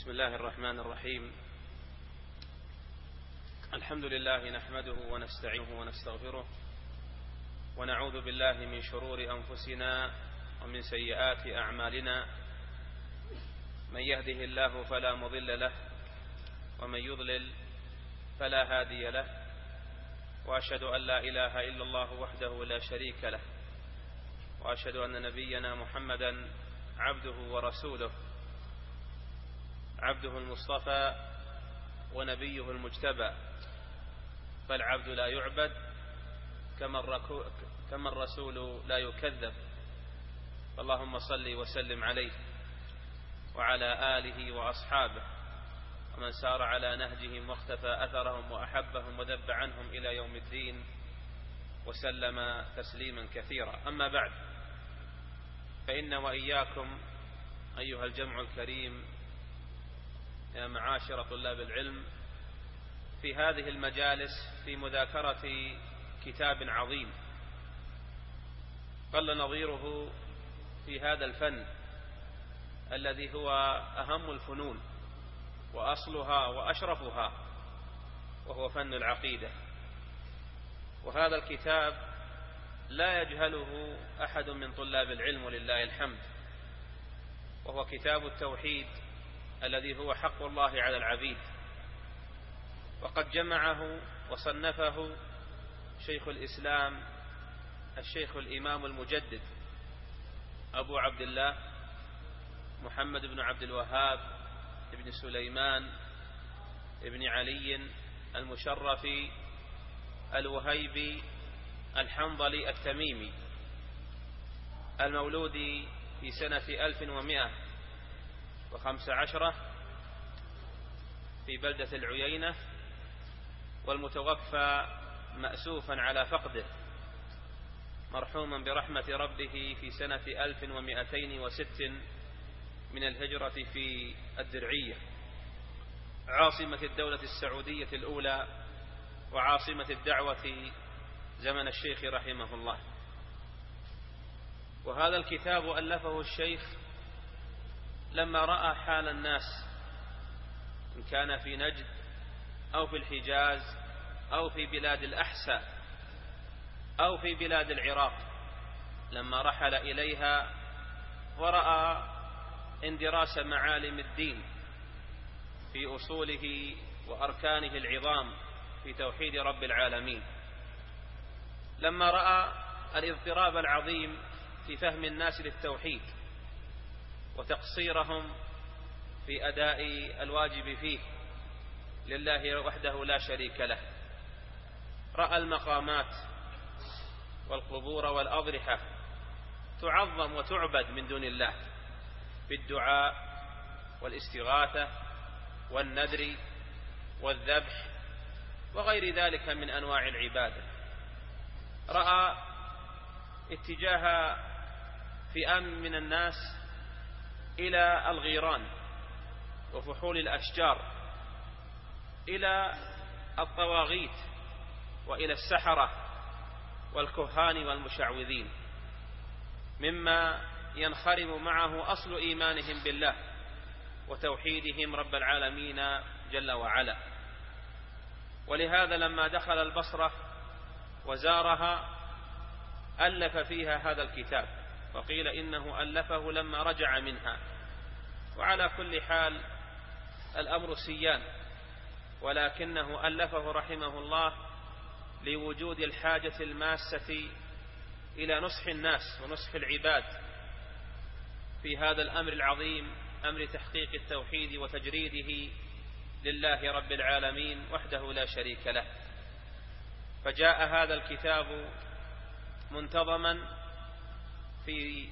بسم الله الرحمن الرحيم. الحمد لله نحمده ونستعينه ونستغفره ونعوذ بالله من شرور أنفسنا ومن سيئات أعمالنا، من يهده الله فلا مضل له ومن يضلل فلا هادي له، وأشهد أن لا إله إلا الله وحده لا شريك له، وأشهد أن نبينا محمدا عبده ورسوله، عبده المصطفى ونبيه المجتبى، فالعبد لا يعبد كما الرسول لا يكذب. اللهم صل وسلم عليه وعلى آله وأصحابه ومن سار على نهجهم واختفى أثرهم وأحبهم وذب عنهم إلى يوم الدين وسلم تسليما كثيرا. أما بعد، فإن وإياكم أيها الجمع الكريم يا معاشر طلاب العلم في هذه المجالس في مذاكرة كتاب عظيم قل نظيره في هذا الفن الذي هو أهم الفنون وأصلها وأشرفها، وهو فن العقيدة. وهذا الكتاب لا يجهله أحد من طلاب العلم ولله الحمد، وهو كتاب التوحيد الذي هو حق الله على العبيد، وقد جمعه وصنفه شيخ الإسلام الشيخ الإمام المجدد أبو عبد الله محمد بن عبد الوهاب ابن سليمان ابن علي المشرفي الوهيبي الحنظلي التميمي، المولود في سنة 1115 في بلدة العيينة، والمتوفى مأسوفا على فقده مرحوما برحمة ربه في سنة 1206 من الهجرة في الدرعية، عاصمة الدولة السعودية الأولى وعاصمة الدعوة زمن الشيخ رحمه الله. وهذا الكتاب ألفه الشيخ لما رأى حال الناس، إن كان في نجد أو في الحجاز أو في بلاد الأحساء أو في بلاد العراق، لما رحل إليها ورأى اندراس معالم الدين في أصوله وأركانه العظام في توحيد رب العالمين، لما رأى الاضطراب العظيم في فهم الناس للتوحيد وتقصيرهم في أداء الواجب فيه لله وحده لا شريك له، رأى المقامات والقبور والأضرحة تعظم وتعبد من دون الله بالدعاء والاستغاثة والنذر والذبح وغير ذلك من أنواع العبادة. رأى اتجاه فئام من الناس إلى الغيران وفحول الأشجار، إلى الطواغيت وإلى السحرة والكهان والمشعوذين، مما ينخرم معه أصل إيمانهم بالله وتوحيدهم رب العالمين جل وعلا. ولهذا لما دخل البصرة وزارها ألف فيها هذا الكتاب، وقيل إنه ألفه لما رجع منها. وعلى كل حال الأمر سيان، ولكنه ألفه رحمه الله لوجود الحاجة الماسة إلى نصح الناس ونصح العباد في هذا الأمر العظيم، أمر تحقيق التوحيد وتجريده لله رب العالمين وحده لا شريك له. فجاء هذا الكتاب منتظما في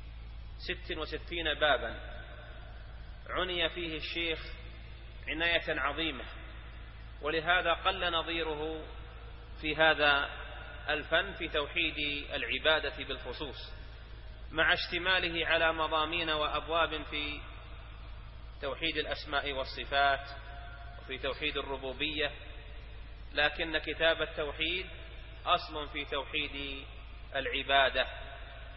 66 بابا عني فيه الشيخ عناية عظيمة، ولهذا قل نظيره في هذا الفن في توحيد العبادة بالخصوص، مع اشتماله على مضامين وأبواب في توحيد الأسماء والصفات وفي توحيد الربوبية، لكن كتاب التوحيد أصل في توحيد العبادة.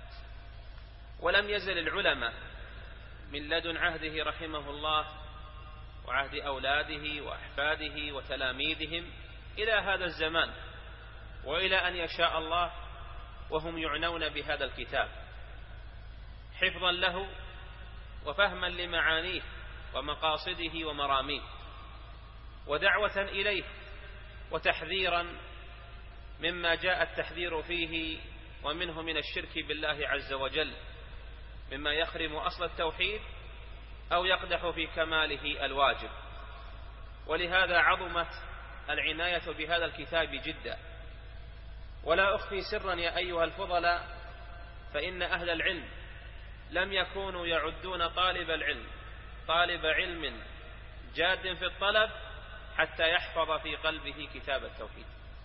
ولم يزل العلماء من لدن عهده رحمه الله وعهد أولاده وأحفاده وتلاميذهم إلى هذا الزمان، وإلى أن يشاء الله وهم يعنون بهذا الكتاب حفظا له وفهما لمعانيه ومقاصده ومراميه، ودعوة إليه وتحذيرا مما جاء التحذير فيه ومنه من الشرك بالله عز وجل، مما يخرم أصل التوحيد أو يقدح في كماله الواجب. ولهذا عظمت العناية بهذا الكتاب جدا. ولا أخفي سرا يا أيها الفضلاء، فإن أهل العلم لم يكونوا يعدون طالب علم جاد في الطلب حتى يحفظ في قلبه كتاب التوحيد.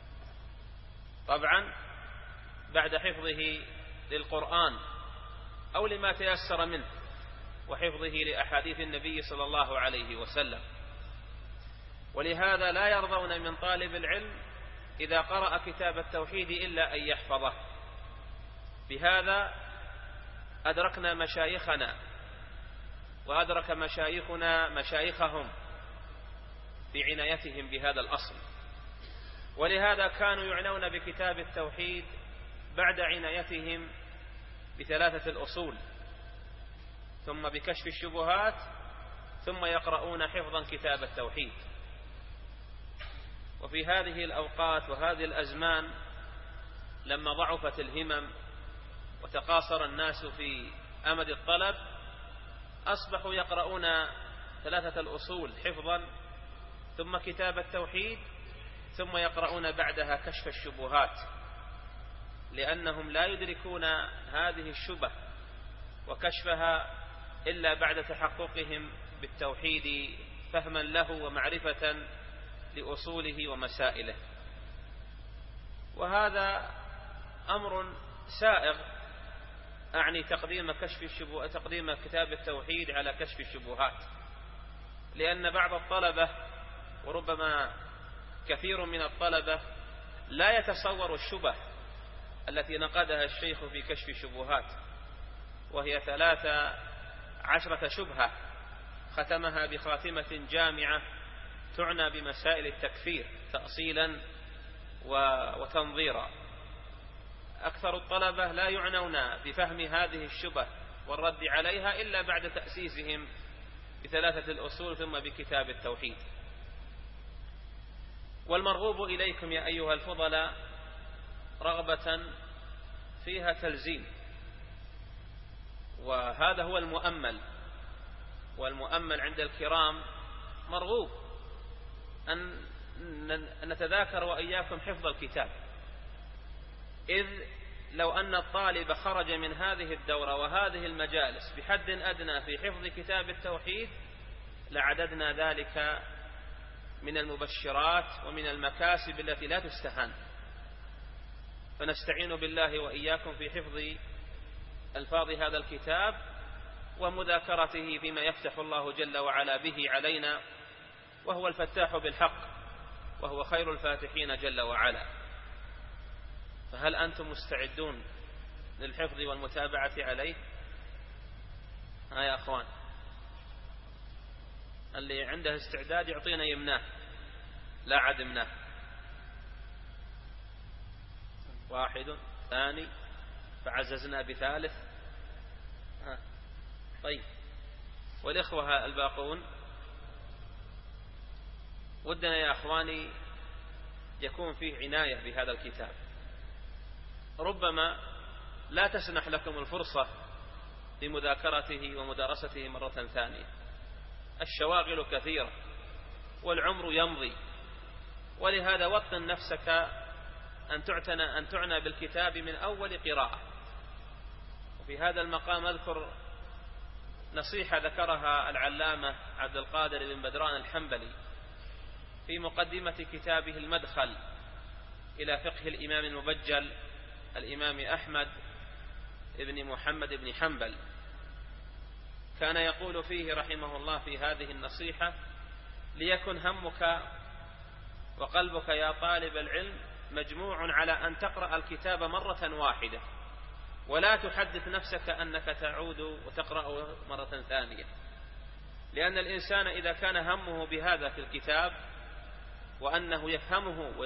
طبعا بعد حفظه للقرآن أو لما تيسر منه، وحفظه لأحاديث النبي صلى الله عليه وسلم. ولهذا لا يرضون من طالب العلم إذا قرأ كتاب التوحيد إلا أن يحفظه. بهذا أدركنا مشايخنا وأدرك مشايخنا مشايخهم في عنايتهم بهذا الأصل. ولهذا كانوا يعنون بكتاب التوحيد بعد عنايتهم بثلاثة الأصول، ثم بكشف الشبهات، ثم يقرؤون حفظا كتاب التوحيد. وفي هذه الأوقات وهذه الأزمان لما ضعفت الهمم وتقاصر الناس في أمد الطلب، أصبحوا يقرؤون ثلاثة الأصول حفظا، ثم كتاب التوحيد، ثم يقرؤون بعدها كشف الشبهات، لأنهم لا يدركون هذه الشبه وكشفها إلا بعد تحققهم بالتوحيد فهما له ومعرفة لأصوله ومسائله. وهذا أمر سائغ، أعني تقديم كتاب التوحيد على كشف الشبهات، لأن بعض الطلبة وربما كثير من الطلبة لا يتصور الشبه التي نقدها الشيخ في كشف الشبهات، وهي 13 شبهة ختمها بخاتمة جامعة تعنى بمسائل التكفير تأصيلا وتنظيرا. أكثر الطلبة لا يعنون بفهم هذه الشبه والرد عليها إلا بعد تأسيسهم بثلاثة الأصول ثم بكتاب التوحيد. والمرغوب إليكم يا أيها الفضلاء رغبة فيها تلزيم، وهذا هو المؤمل. والمؤمل عند الكرام مرغوب أن نتذاكر وإياكم حفظ الكتاب، إذ لو أن الطالب خرج من هذه الدورة وهذه المجالس بحد أدنى في حفظ كتاب التوحيد لعددنا ذلك من المبشرات ومن المكاسب التي لا تستهان. فنستعين بالله وإياكم في حفظ ألفاظ هذا الكتاب ومذاكرته فيما يفتح الله جل وعلا به علينا، وهو الفتاح بالحق وهو خير الفاتحين جل وعلا. فهل أنتم مستعدون للحفظ والمتابعة عليه؟ يا أخوان، اللي عنده استعداد يعطينا يمناه لا عدمناه. واحد، ثاني، فعززنا بثالث. طيب، والإخوة الباقون ودنا يا أخواني يكون فيه عناية بهذا الكتاب. ربما لا تسنح لكم الفرصة لمذاكرته ومدارسته مرة ثانية، الشواغل كثيرة والعمر يمضي، ولهذا وطن نفسك أن تعنى بالكتاب من أول قراءة. وفي هذا المقام أذكر نصيحة ذكرها العلامة عبد القادر بن بدران الحنبلي في مقدمة كتابه المدخل إلى فقه الإمام المبجل الإمام أحمد بن محمد بن حنبل. كان يقول فيه رحمه الله في هذه النصيحة: ليكن همك وقلبك يا طالب العلم مجموع على أن تقرأ الكتاب مرة واحدة، ولا تحدث نفسك أنك تعود وتقرأ مرة ثانية. لأن الإنسان إذا كان همه بهذا في الكتاب وأنه يفهمه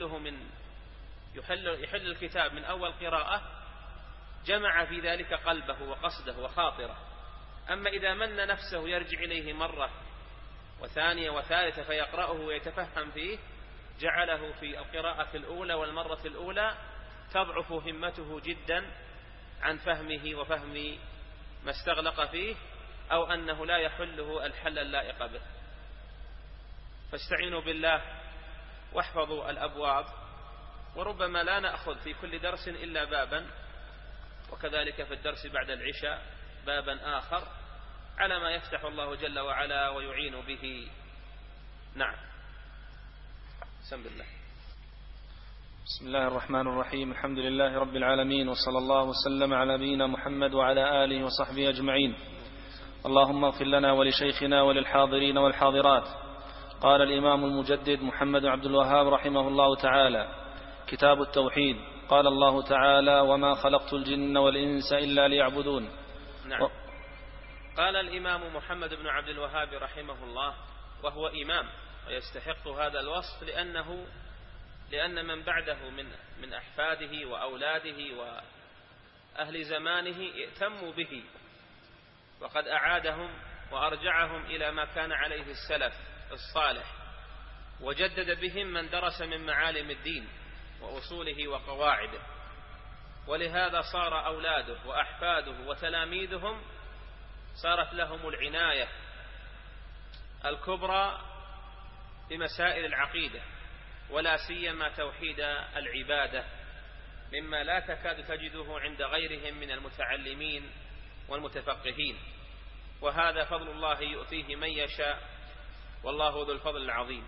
يحل الكتاب من أول قراءة جمع في ذلك قلبه وقصده وخاطره. أما إذا من نفسه يرجع إليه مرة وثانية وثالثة فيقرأه ويتفهم فيه جعله في القراءة الأولى والمرة الأولى تضعف همته جدا عن فهمه وفهم ما استغلق فيه، أو أنه لا يحله الحل اللائق به. فاستعينوا بالله واحفظوا الأبواب، وربما لا نأخذ في كل درس إلا بابا، وكذلك في الدرس بعد العشاء بابا آخر على ما يفتح الله جل وعلا ويعين به. نعم. بسم الله. بسم الله الرحمن الرحيم. الحمد لله رب العالمين، وصلى الله وسلم على نبينا محمد وعلى آله وصحبه أجمعين. اللهم اغفر لنا ولشيخنا وللحاضرين والحاضرات. قال الإمام المجدد محمد عبد الوهاب رحمه الله تعالى: كتاب التوحيد. قال الله تعالى: وما خلقت الجن والإنس إلا ليعبدون. نعم. قال الإمام محمد بن عبد الوهاب رحمه الله، وهو إمام ويستحق هذا الوصف لأن من بعده من أحفاده وأولاده وأهل زمانه ائتموا به، وقد أعادهم وأرجعهم إلى ما كان عليه السلف الصالح، وجدد بهم من درس من معالم الدين وأصوله وقواعده. ولهذا صار أولاده وأحفاده وتلاميذهم صارت لهم العناية الكبرى بمسائل العقيدة، ولا سيما توحيد العبادة، مما لا تكاد تجده عند غيرهم من المتعلمين والمتفقهين. وهذا فضل الله يؤتيه من يشاء، والله ذو الفضل العظيم.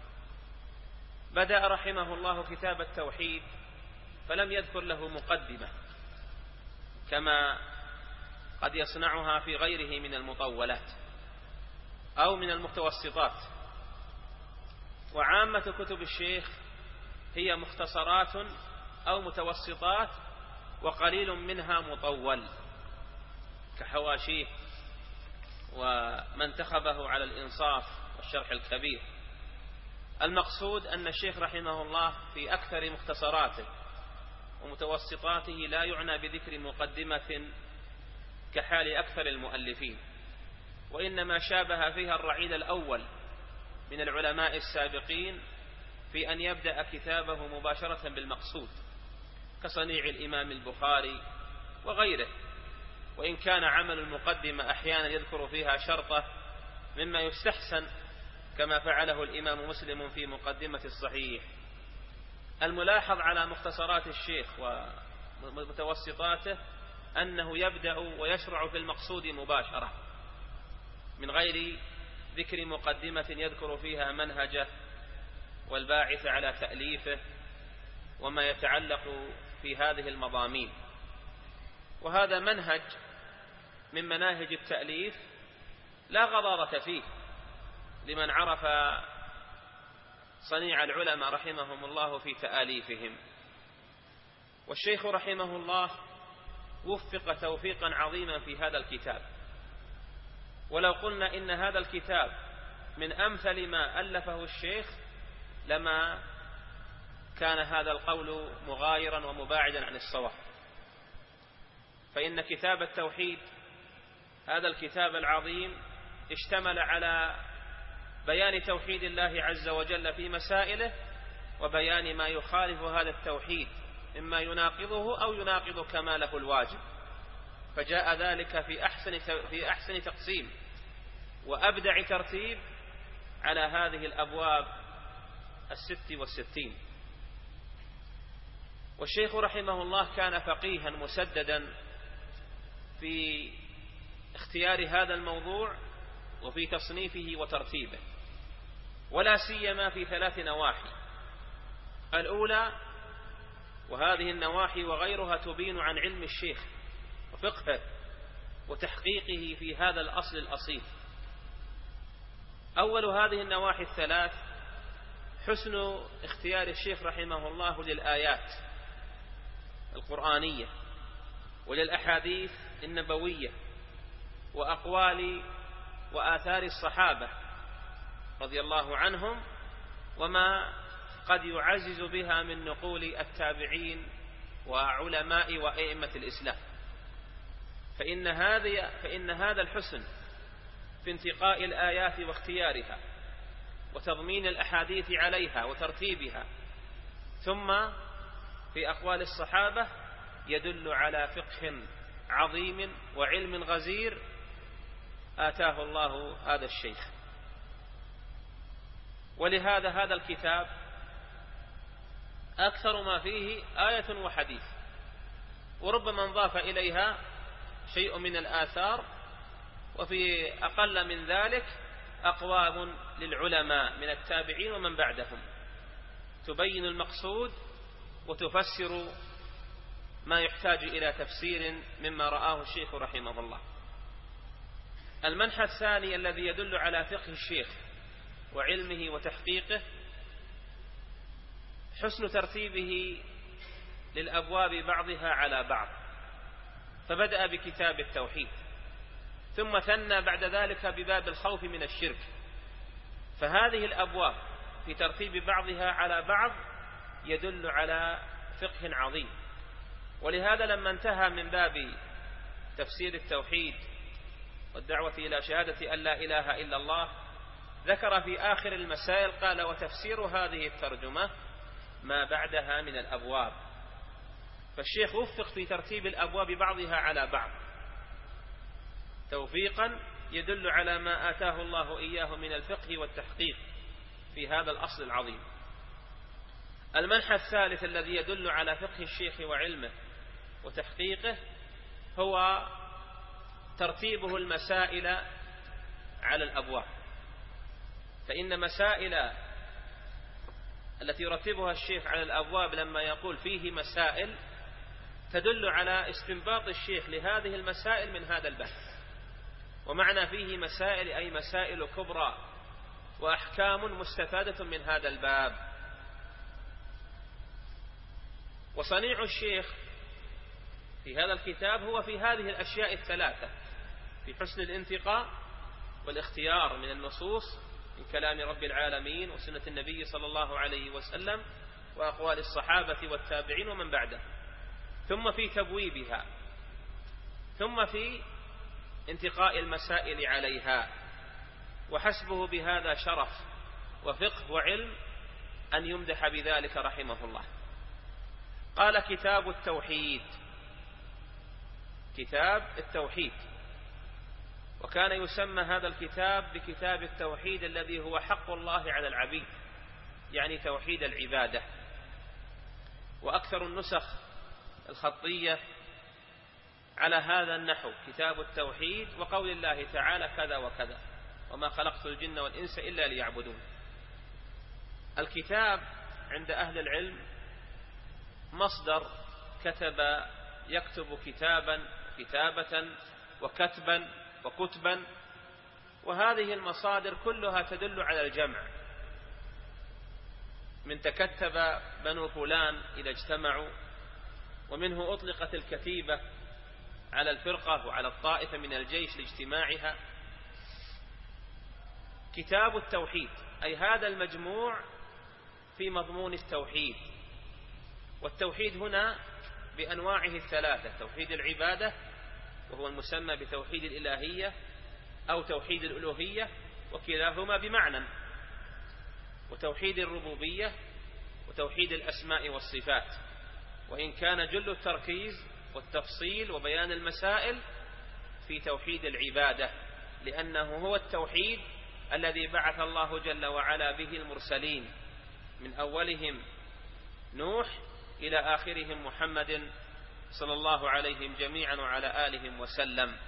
بدأ رحمه الله كتاب التوحيد فلم يذكر له مقدمة كما قد يصنعها في غيره من المطولات أو من المتوسطات. وعامة كتب الشيخ هي مختصرات أو متوسطات، وقليل منها مطول كحواشيه وما انتخبه على الإنصاف والشرح الكبير. المقصود أن الشيخ رحمه الله في أكثر مختصراته ومتوسطاته لا يعنى بذكر مقدمة كحال أكثر المؤلفين، وإنما شابه فيها الرعيل الأول من العلماء السابقين في أن يبدأ كتابه مباشرة بالمقصود، كصنيع الإمام البخاري وغيره، وإن كان عمل المقدمة أحيانا يذكر فيها شرطة مما يستحسن كما فعله الإمام مسلم في مقدمة الصحيح. الملاحظ على مختصرات الشيخ ومتوسطاته أنه يبدأ ويشرع في المقصود مباشرة من غير ذكر مقدمة يذكر فيها منهجه والباعث على تأليفه وما يتعلق في هذه المضامين. وهذا منهج من مناهج التأليف لا غضاضة فيه لمن عرف صنيع العلماء رحمهم الله في تآليفهم. والشيخ رحمه الله وفق توفيقا عظيما في هذا الكتاب، ولو قلنا إن هذا الكتاب من أمثل ما ألفه الشيخ لما كان هذا القول مغايرا ومباعدا عن الصواب. فإن كتاب التوحيد هذا الكتاب العظيم اشتمل على بيان توحيد الله عز وجل في مسائله، وبيان ما يخالف هذا التوحيد مما يناقضه أو يناقض كماله الواجب، فجاء ذلك في أحسن تقسيم وأبدع ترتيب على هذه الأبواب 66. والشيخ رحمه الله كان فقيها مسددا في اختيار هذا الموضوع وفي تصنيفه وترتيبه، ولا سيما في 3 نواحي. الأولى، وهذه النواحي وغيرها تبين عن علم الشيخ وفقهه وتحقيقه في هذا الأصل الأصيل. أول هذه النواحي 3 حسن اختيار الشيخ رحمه الله للآيات القرآنية وللأحاديث النبوية وأقوال وآثار الصحابة رضي الله عنهم، وما قد يعزز بها من نقول التابعين وعلماء وأئمة الإسلام. فإن هذا الحسن في انتقاء الآيات واختيارها وتضمين الأحاديث عليها وترتيبها ثم في أقوال الصحابة يدل على فقه عظيم وعلم غزير آتاه الله هذا الشيخ. ولهذا هذا الكتاب أكثر ما فيه آية وحديث، وربما انضاف إليها شيء من الآثار، وفي أقل من ذلك أقوال للعلماء من التابعين ومن بعدهم تبين المقصود وتفسر ما يحتاج إلى تفسير مما رآه الشيخ رحمه الله. المنحى الثاني الذي يدل على فقه الشيخ وعلمه وتحقيقه حسن ترتيبه للأبواب بعضها على بعض، فبدأ بكتاب التوحيد ثم ثنى بعد ذلك بباب الخوف من الشرك، فهذه الأبواب في ترتيب بعضها على بعض يدل على فقه عظيم. ولهذا لما انتهى من باب تفسير التوحيد والدعوة إلى شهادة أن لا إله إلا الله ذكر في آخر المسائل قال: وتفسير هذه الترجمة ما بعدها من الأبواب. فالشيخ وفق في ترتيب الأبواب بعضها على بعض توفيقا يدل على ما آتاه الله إياه من الفقه والتحقيق في هذا الأصل العظيم. المنحى الثالث الذي يدل على فقه الشيخ وعلمه وتحقيقه هو ترتيبه المسائل على الأبواب، فإن مسائل التي يرتبها الشيخ على الأبواب لما يقول فيه مسائل تدل على استنباط الشيخ لهذه المسائل من هذا البحث. ومعنى فيه مسائل أي مسائل كبرى وأحكام مستفادة من هذا الباب. وصنيع الشيخ في هذا الكتاب هو في هذه الأشياء الثلاثة، في حسن الانتقاء والاختيار من النصوص من كلام رب العالمين وسنة النبي صلى الله عليه وسلم وأقوال الصحابة والتابعين ومن بعده، ثم في تبويبها، ثم في انتقاء المسائل عليها. وحسبه بهذا شرف وفقه وعلم أن يمدح بذلك رحمه الله. قال: كتاب التوحيد. كتاب التوحيد، وكان يسمى هذا الكتاب بكتاب التوحيد الذي هو حق الله على العبيد، يعني توحيد العبادة. وأكثر النسخ الخطية على هذا النحو: كتاب التوحيد وقول الله تعالى كذا وكذا وما خلقت الجن والإنس إلا ليعبدون. الكتاب عند أهل العلم مصدر كتب يكتب كتابا كتابة وكتبا وكتبا، وهذه المصادر كلها تدل على الجمع، من تكتب بنو فلان إذا اجتمعوا، ومنه أطلقت الكتيبة على الفرقة وعلى الطائفة من الجيش لاجتماعها. كتاب التوحيد أي هذا المجموع في مضمون التوحيد. والتوحيد هنا بأنواعه الثلاثة: توحيد العبادة وهو المسمى بتوحيد الإلهية أو توحيد الألوهية وكلاهما بمعنى، وتوحيد الربوبية وتوحيد الأسماء والصفات، وإن كان جل التركيز والتفصيل وبيان المسائل في توحيد العبادة، لأنه هو التوحيد الذي بعث الله جل وعلا به المرسلين من أولهم نوح إلى آخرهم محمد صلى الله عليهم جميعا وعلى آلهم وسلم.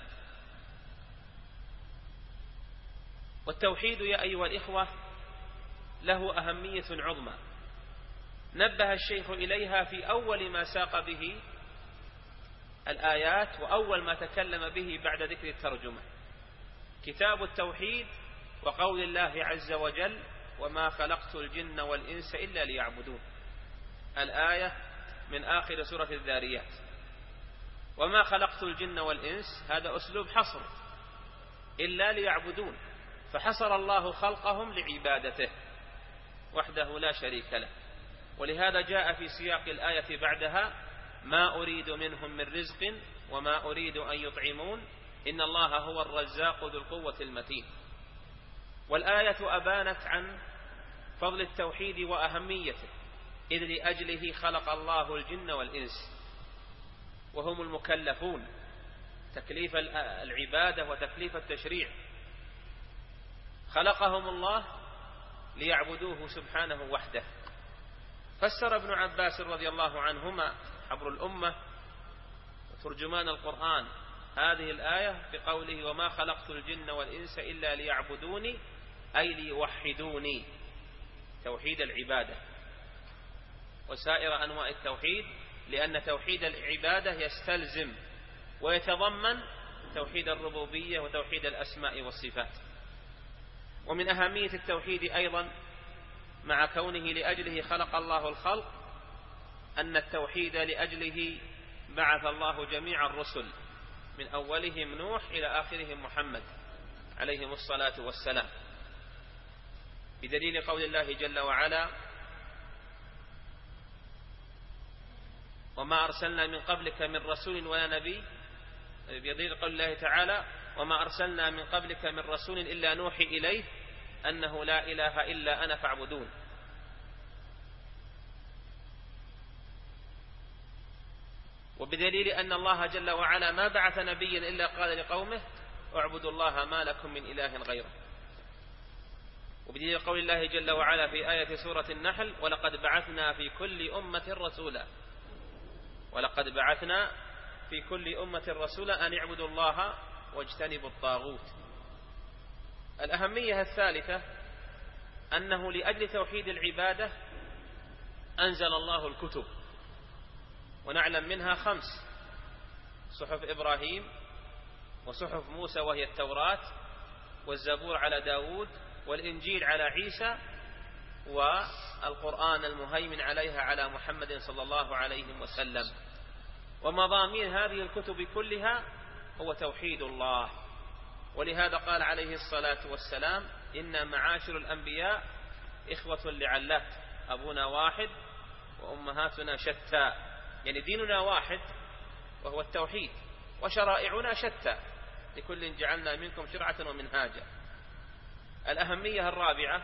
والتوحيد يا أيها الإخوة له أهمية عظمى نبه الشيخ إليها في أول ما ساق به الآيات وأول ما تكلم به بعد ذكر الترجمة: كتاب التوحيد وقول الله عز وجل وما خلقت الجن والإنس إلا ليعبدون، الآية من آخر سورة الذاريات. وما خلقت الجن والإنس هذا أسلوب حصر، إلا ليعبدون، فحصر الله خلقهم لعبادته وحده لا شريك له. ولهذا جاء في سياق الآية بعدها: ما أريد منهم من رزق وما أريد أن يطعمون إن الله هو الرزاق ذو القوة المتين. والآية أبانت عن فضل التوحيد وأهميته، إذ لأجله خلق الله الجن والإنس، وهم المكلفون تكليف العبادة وتكليف التشريع. خلقهم الله ليعبدوه سبحانه وحده. فسر ابن عباس رضي الله عنهما حبر الأمة وترجمان القرآن هذه الآية بقوله: وما خلقت الجن والإنس إلا ليعبدوني، أي ليوحدوني، توحيد العبادة وسائر أنواع التوحيد، لأن توحيد العبادة يستلزم ويتضمن توحيد الربوبية وتوحيد الأسماء والصفات. ومن أهمية التوحيد أيضا مع كونه لأجله خلق الله الخلق أن التوحيد لأجله بعث الله جميع الرسل من أولهم نوح إلى آخرهم محمد عليهم الصلاة والسلام، بدليل قول الله جل وعلا: وما أرسلنا من قبلك من رسول ولا نبي، بدليل قول الله تعالى: وما أرسلنا من قبلك من رسول إلا نوحي إليه أنه لا إله إلا أنا فاعبدون. وبدليل أن الله جل وعلا ما بعث نبيا إلا قال لقومه: اعبدوا الله ما لكم من إله غيره. وبدليل قول الله جل وعلا في آية سورة النحل: ولقد بعثنا في كل أمة رسولا، ولقد بعثنا في كل أمة رسولا أن اعبدوا الله واجتنبوا الطاغوت. الأهمية الثالثة أنه لأجل توحيد العبادة أنزل الله الكتب، ونعلم منها 5: صحف إبراهيم، وصحف موسى وهي التوراة، والزبور على داود، والإنجيل على عيسى، والقرآن المهيمن عليها على محمد صلى الله عليه وسلم. ومضامين هذه الكتب كلها هو توحيد الله. ولهذا قال عليه الصلاة والسلام: إنا معاشر الأنبياء إخوة لعلات، أبونا واحد وأمهاتنا شتى، يعني ديننا واحد وهو التوحيد، وشرائعنا شتى، لكل جعلنا منكم شرعة ومنهاجا. الأهمية الرابعة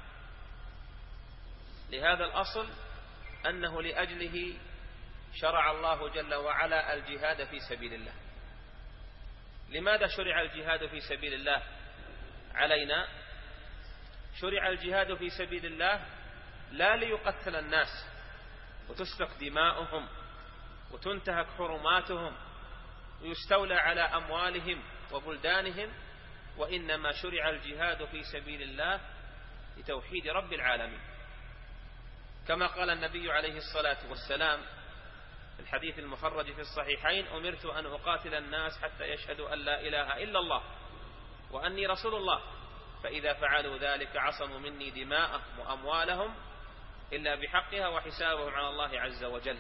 لهذا الأصل أنه لأجله شرع الله جل وعلا الجهاد في سبيل الله. لماذا شرع الجهاد في سبيل الله علينا؟ شرع الجهاد في سبيل الله لا ليقتل الناس وتسفك دماؤهم وتنتهك حرماتهم ويستولى على أموالهم وبلدانهم، وإنما شرع الجهاد في سبيل الله لتوحيد رب العالمين، كما قال النبي عليه الصلاة والسلام في الحديث المخرج في الصحيحين: أمرت أن أقاتل الناس حتى يشهدوا أن لا إله إلا الله وأني رسول الله، فإذا فعلوا ذلك عصموا مني دماءهم وأموالهم إلا بحقها وحسابهم على الله عز وجل.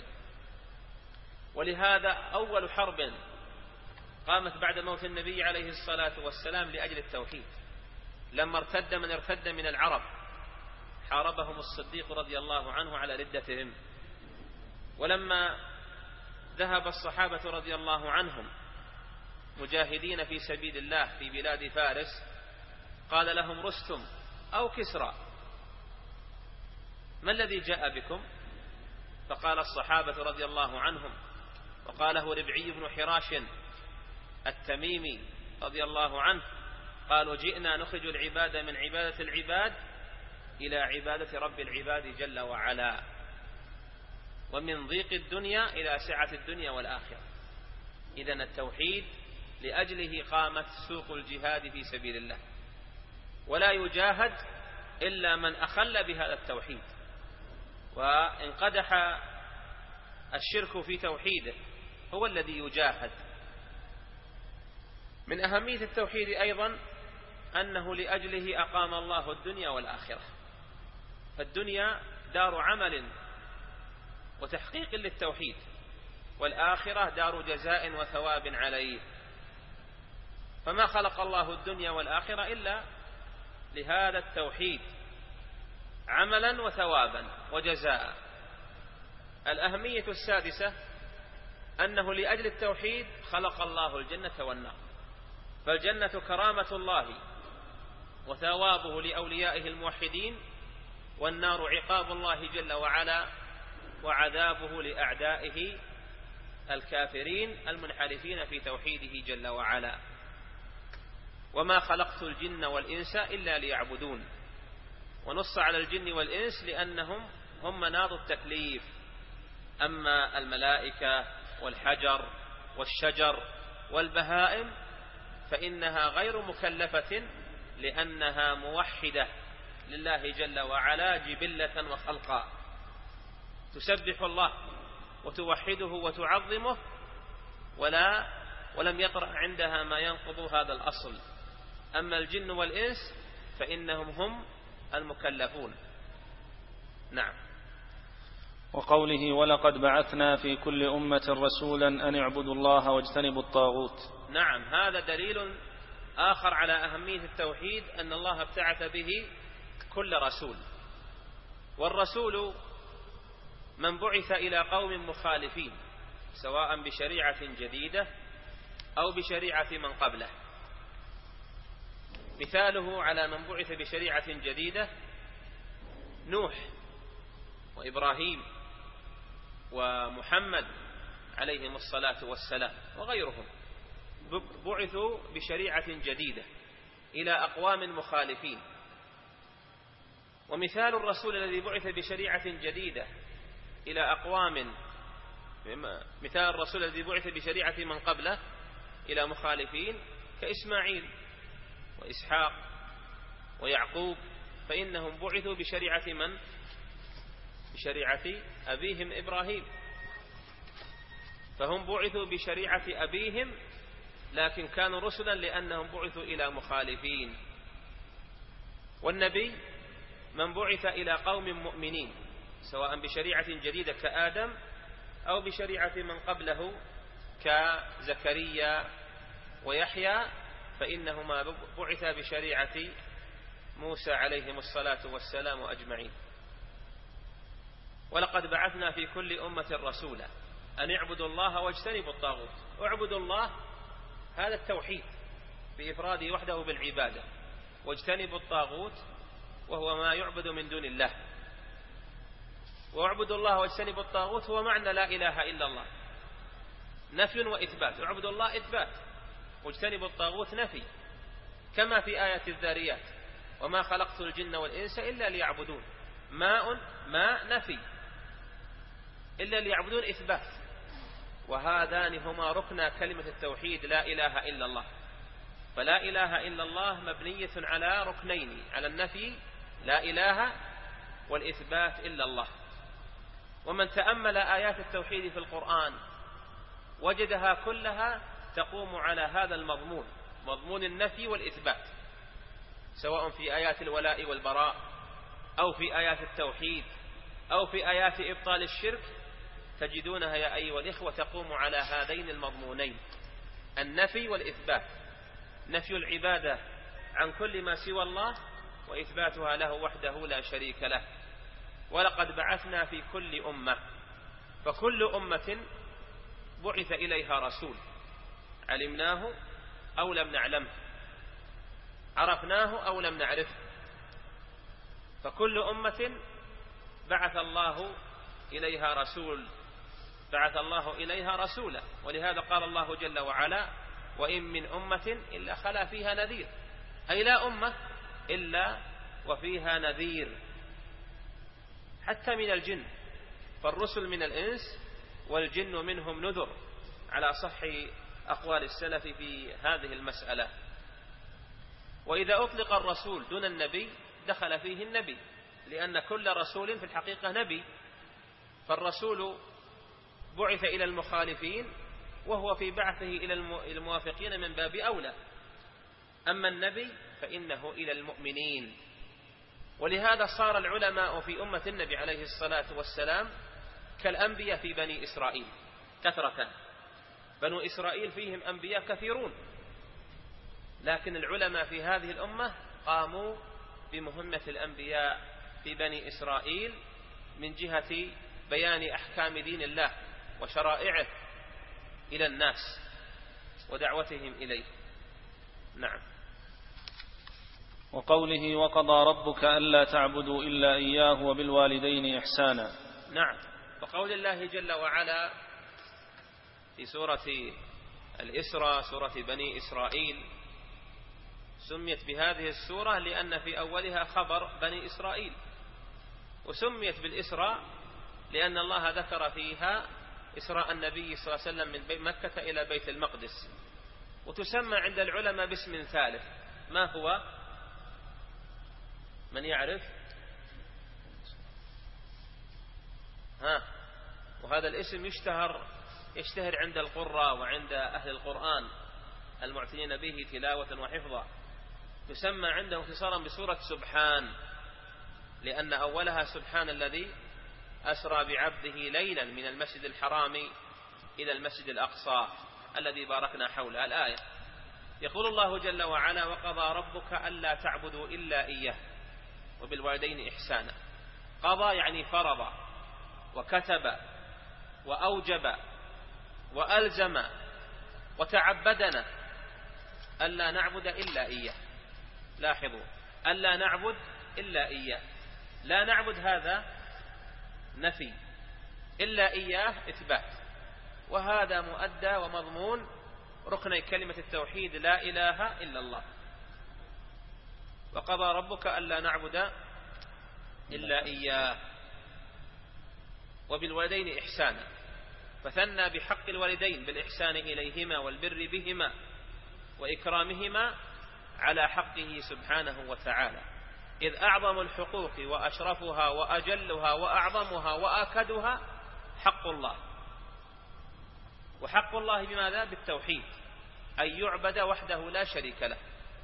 ولهذا أول حرب قامت بعد موت النبي عليه الصلاة والسلام لأجل التوحيد، لما ارتد من ارتد من العرب حاربهم الصديق رضي الله عنه على ردتهم. ولما ذهب الصحابة رضي الله عنهم مجاهدين في سبيل الله في بلاد فارس، قال لهم رستم أو كسرى: ما الذي جاء بكم؟ فقال الصحابة رضي الله عنهم، وقاله ربعي بن حراش التميمي رضي الله عنه، قالوا: جئنا نخرج العباد من عبادة العباد إلى عبادة رب العباد جل وعلا، ومن ضيق الدنيا إلى سعة الدنيا والآخرة. إذن التوحيد لأجله قامت سوق الجهاد في سبيل الله، ولا يجاهد إلا من أخل بهذا التوحيد وإن قدح الشرك في توحيده هو الذي يجاهد. من أهمية التوحيد أيضا أنه لأجله أقام الله الدنيا والآخرة، فالدنيا دار عمل وتحقيق للتوحيد، والآخرة دار جزاء وثواب عليه. فما خلق الله الدنيا والآخرة إلا لهذا التوحيد عملا وثوابا وجزاء. الأهمية السادسة أنه لأجل التوحيد خلق الله الجنة والنار، فالجنة كرامة الله وثوابه لأوليائه الموحدين، والنار عقاب الله جل وعلا وعذابه لأعدائه الكافرين المنحرفين في توحيده جل وعلا. وما خلقت الجن والإنس إلا ليعبدون، ونص على الجن والإنس لأنهم هم مناط التكليف. أما الملائكة والحجر والشجر والبهائم فإنها غير مكلفة لأنها موحدة لله جل وعلا جبلة وخلقا، تسبح الله وتوحده وتعظمه، ولم يطرأ عندها ما ينقض هذا الأصل. أما الجن والإنس فإنهم هم المكلفون. نعم. وقوله ولقد بعثنا في كل أمة رسولا أن اعبدوا الله واجتنبوا الطاغوت. نعم، هذا دليل آخر على أهمية التوحيد، أن الله ابتعث به كل رسول، والرسول من بعث إلى قوم مخالفين سواء بشريعة جديدة أو بشريعة من قبله. مثاله على من بعث بشريعة جديدة نوح وإبراهيم ومحمد عليهم الصلاة والسلام وغيرهم، بعثوا بشريعة جديدة إلى أقوام مخالفين. ومثال الرسول الذي بعث بشريعة جديدة إلى أقوام، مثال الرسول الذي بعث بشريعة من قبله إلى مخالفين كإسماعيل وإسحاق ويعقوب، فإنهم بعثوا بشريعة من؟ بشريعة أبيهم إبراهيم، فهم بعثوا بشريعة أبيهم لكن كانوا رسلا لأنهم بعثوا إلى مخالفين. والنبي من بعث إلى قوم مؤمنين سواء بشريعة جديدة كآدم أو بشريعة من قبله كزكريا ويحيى، فإنهما بعثا بشريعة موسى عليهم الصلاة والسلام أجمعين. ولقد بعثنا في كل أمة رسولا أن اعبدوا الله واجتنبوا الطاغوت. اعبدوا الله هذا التوحيد بإفراده وحده بالعبادة، واجتنبوا الطاغوت وهو ما يعبد من دون الله. واعبدوا الله واجتنبوا الطاغوت هو معنى لا إله إلا الله، نفي وإثبات. اعبدوا الله إثبات، واجتنبوا الطاغوت نفي، كما في آية الذاريات وما خلقت الجن والإنس إلا ليعبدون. ماء نفي، إلا ليعبدون إثبات، وهذان هما ركن كلمة التوحيد لا إله إلا الله. فلا إله إلا الله مبنية على ركنين، على النفي لا إله والإثبات إلا الله. ومن تأمل آيات التوحيد في القرآن وجدها كلها تقوم على هذا المضمون، مضمون النفي والإثبات، سواء في آيات الولاء والبراء أو في آيات التوحيد أو في آيات إبطال الشرك، تجدونها يا أيها الإخوة تقوم على هذين المضمونين، النفي والإثبات، نفي العبادة عن كل ما سوى الله وإثباتها له وحده لا شريك له. ولقد بعثنا في كل أمة، فكل أمة بعث إليها رسول، علمناه أو لم نعلمه، عرفناه أو لم نعرفه، فكل أمة بعث الله إليها رسولا. ولهذا قال الله جل وعلا وإن من أمة إلا خلا فيها نذير، أي لا أمة إلا وفيها نذير، حتى من الجن، فالرسل من الإنس والجن منهم نذر على صح أقوال السلف في هذه المسألة. وإذا أطلق الرسول دون النبي دخل فيه النبي، لأن كل رسول في الحقيقة نبي، فالرسول بعث إلى المخالفين وهو في بعثه إلى الموافقين من باب أولى. أما النبي فإنه إلى المؤمنين. ولهذا صار العلماء في أمة النبي عليه الصلاة والسلام كالأنبياء في بني إسرائيل كثرة. بنو إسرائيل فيهم أنبياء كثيرون، لكن العلماء في هذه الأمة قاموا بمهمة الأنبياء في بني إسرائيل من جهة بيان أحكام دين الله وشرائعه إلى الناس ودعوتهم إليه. نعم. وقوله وقضى ربك ألا تعبدوا إلا إياه وبالوالدين إحسانا. نعم. وقول الله جل وعلا في سورة الإسراء سورة بني إسرائيل سميت بهذه السورة لأن في أولها خبر بني إسرائيل، وسميت بالإسراء لأن الله ذكر فيها إسراء النبي صلى الله عليه وسلم من مكة إلى بيت المقدس. وتسمى عند العلماء باسم ثالث، ما هو؟ من يعرف؟ وهذا الاسم يشتهر عند القراء وعند أهل القرآن المعتنين به تلاوة وحفظا. تسمى عنده اختصارا بسورة سبحان، لأن أولها سبحان الذي أسرى بعبده ليلا من المسجد الحرام إلى المسجد الأقصى الذي باركنا حوله. الآية يقول الله جل وعلا وقضى ربك ألا تعبدوا إلا إياه وبالوالدين إحسانا. قضى يعني فرض وكتب وأوجب وألزم وتعبدنا ألا نعبد إلا إياه. لاحظوا، ألا نعبد إلا إياه، لا نعبد هذا نفي، إلا إياه إثبات، وهذا مؤدى ومضمون ركن كلمة التوحيد لا إله إلا الله. وقضى ربك ألا نعبد إلا إياه وبالوالدين إحسانا، فثنى بحق الوالدين بالإحسان إليهما والبر بهما وإكرامهما على حقه سبحانه وتعالى، إذ أعظم الحقوق وأشرفها وأجلها وأعظمها وآكدها حق الله. وحق الله بماذا؟ بالتوحيد، أن يعبد وحده لا شريك له.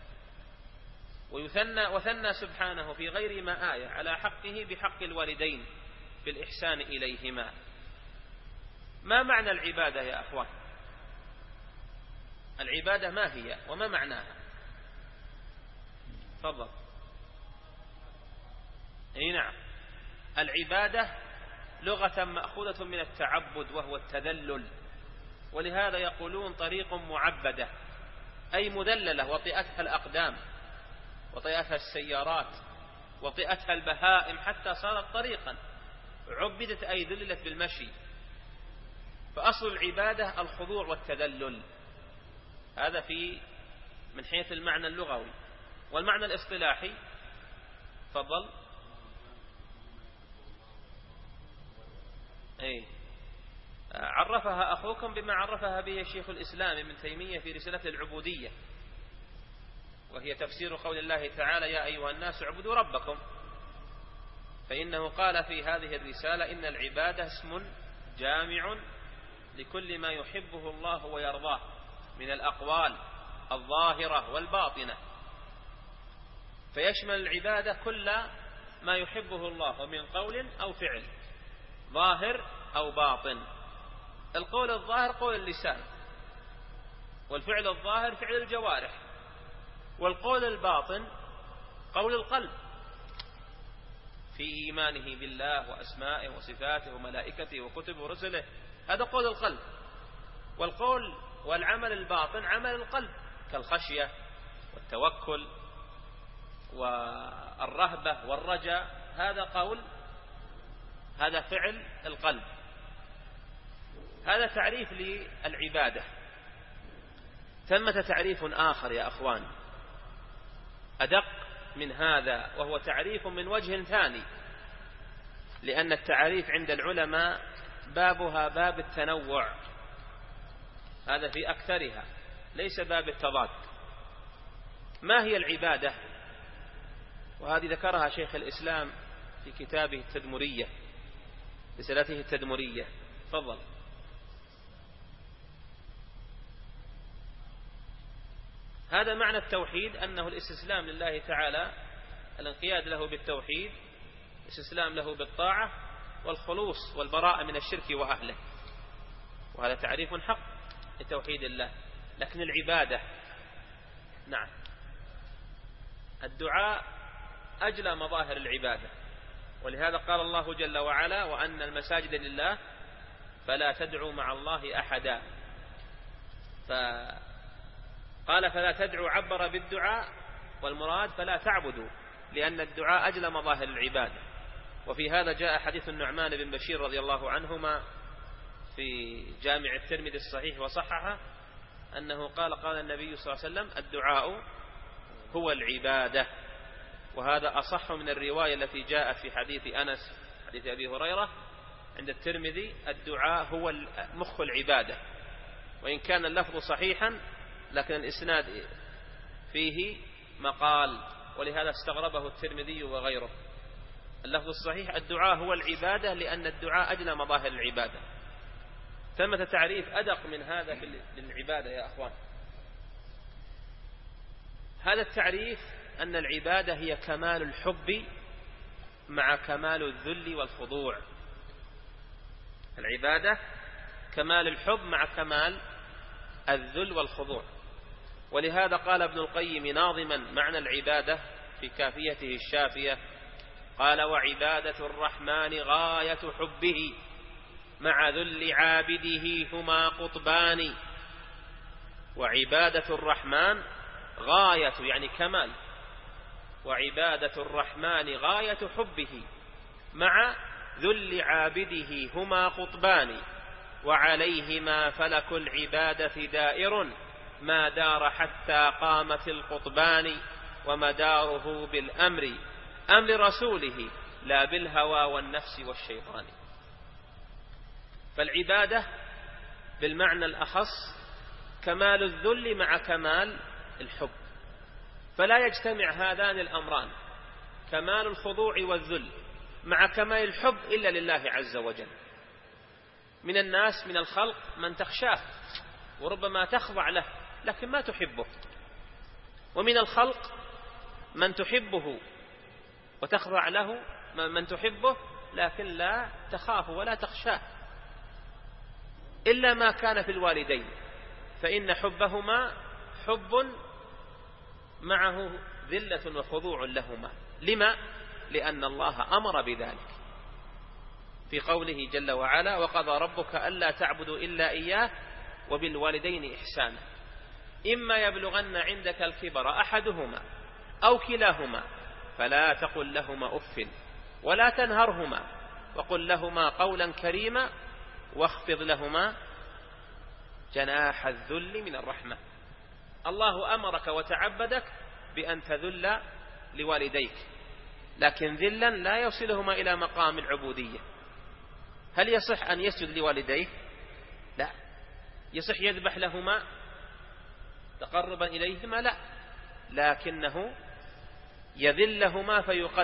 وثنى سبحانه في غير ما آية على حقه بحق الوالدين بالإحسان إليهما. ما معنى العبادة يا أخوان؟ العبادة ما هي وما معناها؟ تفضل. أي نعم، العبادة لغة مأخوذة من التعبد وهو التذلل، ولهذا يقولون طريق معبدة، أي مذللة وطئتها الأقدام وطئتها السيارات وطئتها البهائم حتى صارت طريقا، عبدت أي ذللت بالمشي. فأصل العبادة الخضوع والتذلل، هذا من حيث المعنى اللغوي. والمعنى الاصطلاحي تفضل. عرفها أخوكم بما عرفها به شيخ الإسلام ابن تيمية في رسالة العبودية، وهي تفسير قول الله تعالى يا أيها الناس اعبدوا ربكم. فإنه قال في هذه الرسالة إن العبادة اسم جامع لكل ما يحبه الله ويرضاه من الأقوال الظاهرة والباطنة، فيشمل العبادة كل ما يحبه الله من قول أو فعل ظاهر أو باطن. القول الظاهر قول اللسان، والفعل الظاهر فعل الجوارح، والقول الباطن قول القلب في إيمانه بالله وأسمائه وصفاته وملائكته وكتبه ورسله، هذا قول القلب. والقول والعمل الباطن عمل القلب كالخشية والتوكل والرهبة والرجاء، هذا فعل القلب. هذا تعريف للعبادة. ثمة تعريف آخر يا أخوان أدق من هذا، وهو تعريف من وجه ثاني، لأن التعريف عند العلماء بابها باب التنوع، هذا في أكثرها، ليس باب التضاد. ما هي العبادة؟ وهذه ذكرها شيخ الإسلام في كتابه التدمرية، رسالته التدمرية. تفضل. هذا معنى التوحيد، أنه الاستسلام لله تعالى، الانقياد له بالتوحيد، الاستسلام له بالطاعة، والخلوص والبراءة من الشرك وأهله. وهذا تعريف حق لتوحيد الله. لكن العبادة نعم، الدعاء أجلى مظاهر العبادة، ولهذا قال الله جل وعلا: وأن المساجد لله فلا تدعوا مع الله أحدا. فقال فلا تدعوا، عبر بالدعاء، والمراد فلا تعبدوا، لأن الدعاء أجلى مظاهر العبادة. وفي هذا جاء حديث النعمان بن بشير رضي الله عنهما في جامع الترمذي الصحيح وصححه، أنه قال النبي صلى الله عليه وسلم: الدعاء هو العبادة. وهذا أصح من الرواية التي جاءت في حديث أنس، حديث أبي هريرة عند الترمذي: الدعاء هو مخ العبادة. وإن كان اللفظ صحيحا لكن الإسناد فيه مقال، ولهذا استغربه الترمذي وغيره. اللفظ الصحيح: الدعاء هو العبادة، لأن الدعاء أجلى مظاهر العبادة. ثمة تعريف أدق من هذا للعبادة يا أخوان. هذا التعريف أن العبادة هي كمال الحب مع كمال الذل والخضوع. العبادة كمال الحب مع كمال الذل والخضوع. ولهذا قال ابن القيم ناظما معنى العبادة في كافيته الشافية، قال: وعبادة الرحمن غاية حبه مع ذل عابده هما قطبان. وعبادة الرحمن غاية يعني كمال، وعبادة الرحمن غاية حبه مع ذل عابده هما قطبان، وعليهما فلك العبادة دائر ما دار حتى قامت القطبان، ومداره بالأمر أمر رسوله لا بالهوى والنفس والشيطان. فالعبادة بالمعنى الأخص كمال الذل مع كمال الحب، فلا يجتمع هذان الأمران، كمال الخضوع والذل مع كمال الحب، إلا لله عز وجل. من الناس من الخلق من تخشاه وربما تخضع له لكن ما تحبه، ومن الخلق من تحبه وتخضع له، من تحبه لكن لا تخاف ولا تخشاه، إلا ما كان في الوالدين، فإن حبهما حب معه ذلة وخضوع لهما. لما؟ لأن الله أمر بذلك في قوله جل وعلا: وقضى ربك ألا تعبدوا إلا إياه وبالوالدين إحسانا إما يبلغن عندك الكبر أحدهما أو كلاهما فلا تقل لهما أف ولا تنهرهما وقل لهما قولا كريما واخفض لهما جناح الذل من الرحمة. الله أمرك وتعبدك بأن تذل لوالديك، لكن ذلا لا يوصلهما إلى مقام العبودية. هل يصح أن يسجد لوالديه؟ لا. يصح يذبح لهما تقربا إليهما؟ لا، لكنه يذلهما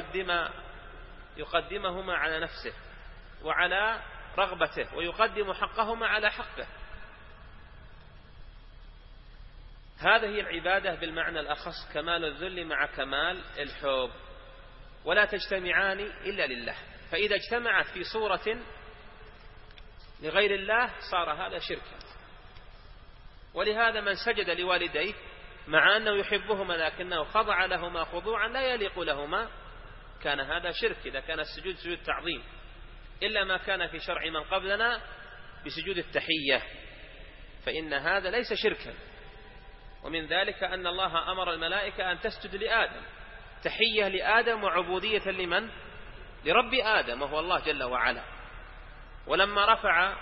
فيقدمهما على نفسه وعلى رغبته، ويقدم حقهما على حقه. هذه هي العبادة بالمعنى الأخص، كمال الذل مع كمال الحب، ولا تجتمعان إلا لله. فإذا اجتمعت في صورة لغير الله صار هذا شركا. ولهذا من سجد لوالديه مع أنه يحبهما لكنه خضع لهما خضوعا لا يليق لهما كان هذا شرك، إذا كان السجود سجود تعظيم، إلا ما كان في شرع من قبلنا بسجود التحية، فإن هذا ليس شركا. ومن ذلك أن الله أمر الملائكة أن تسجد لآدم، تحية لآدم وعبودية لمن؟ لرب آدم وهو الله جل وعلا. ولما رفع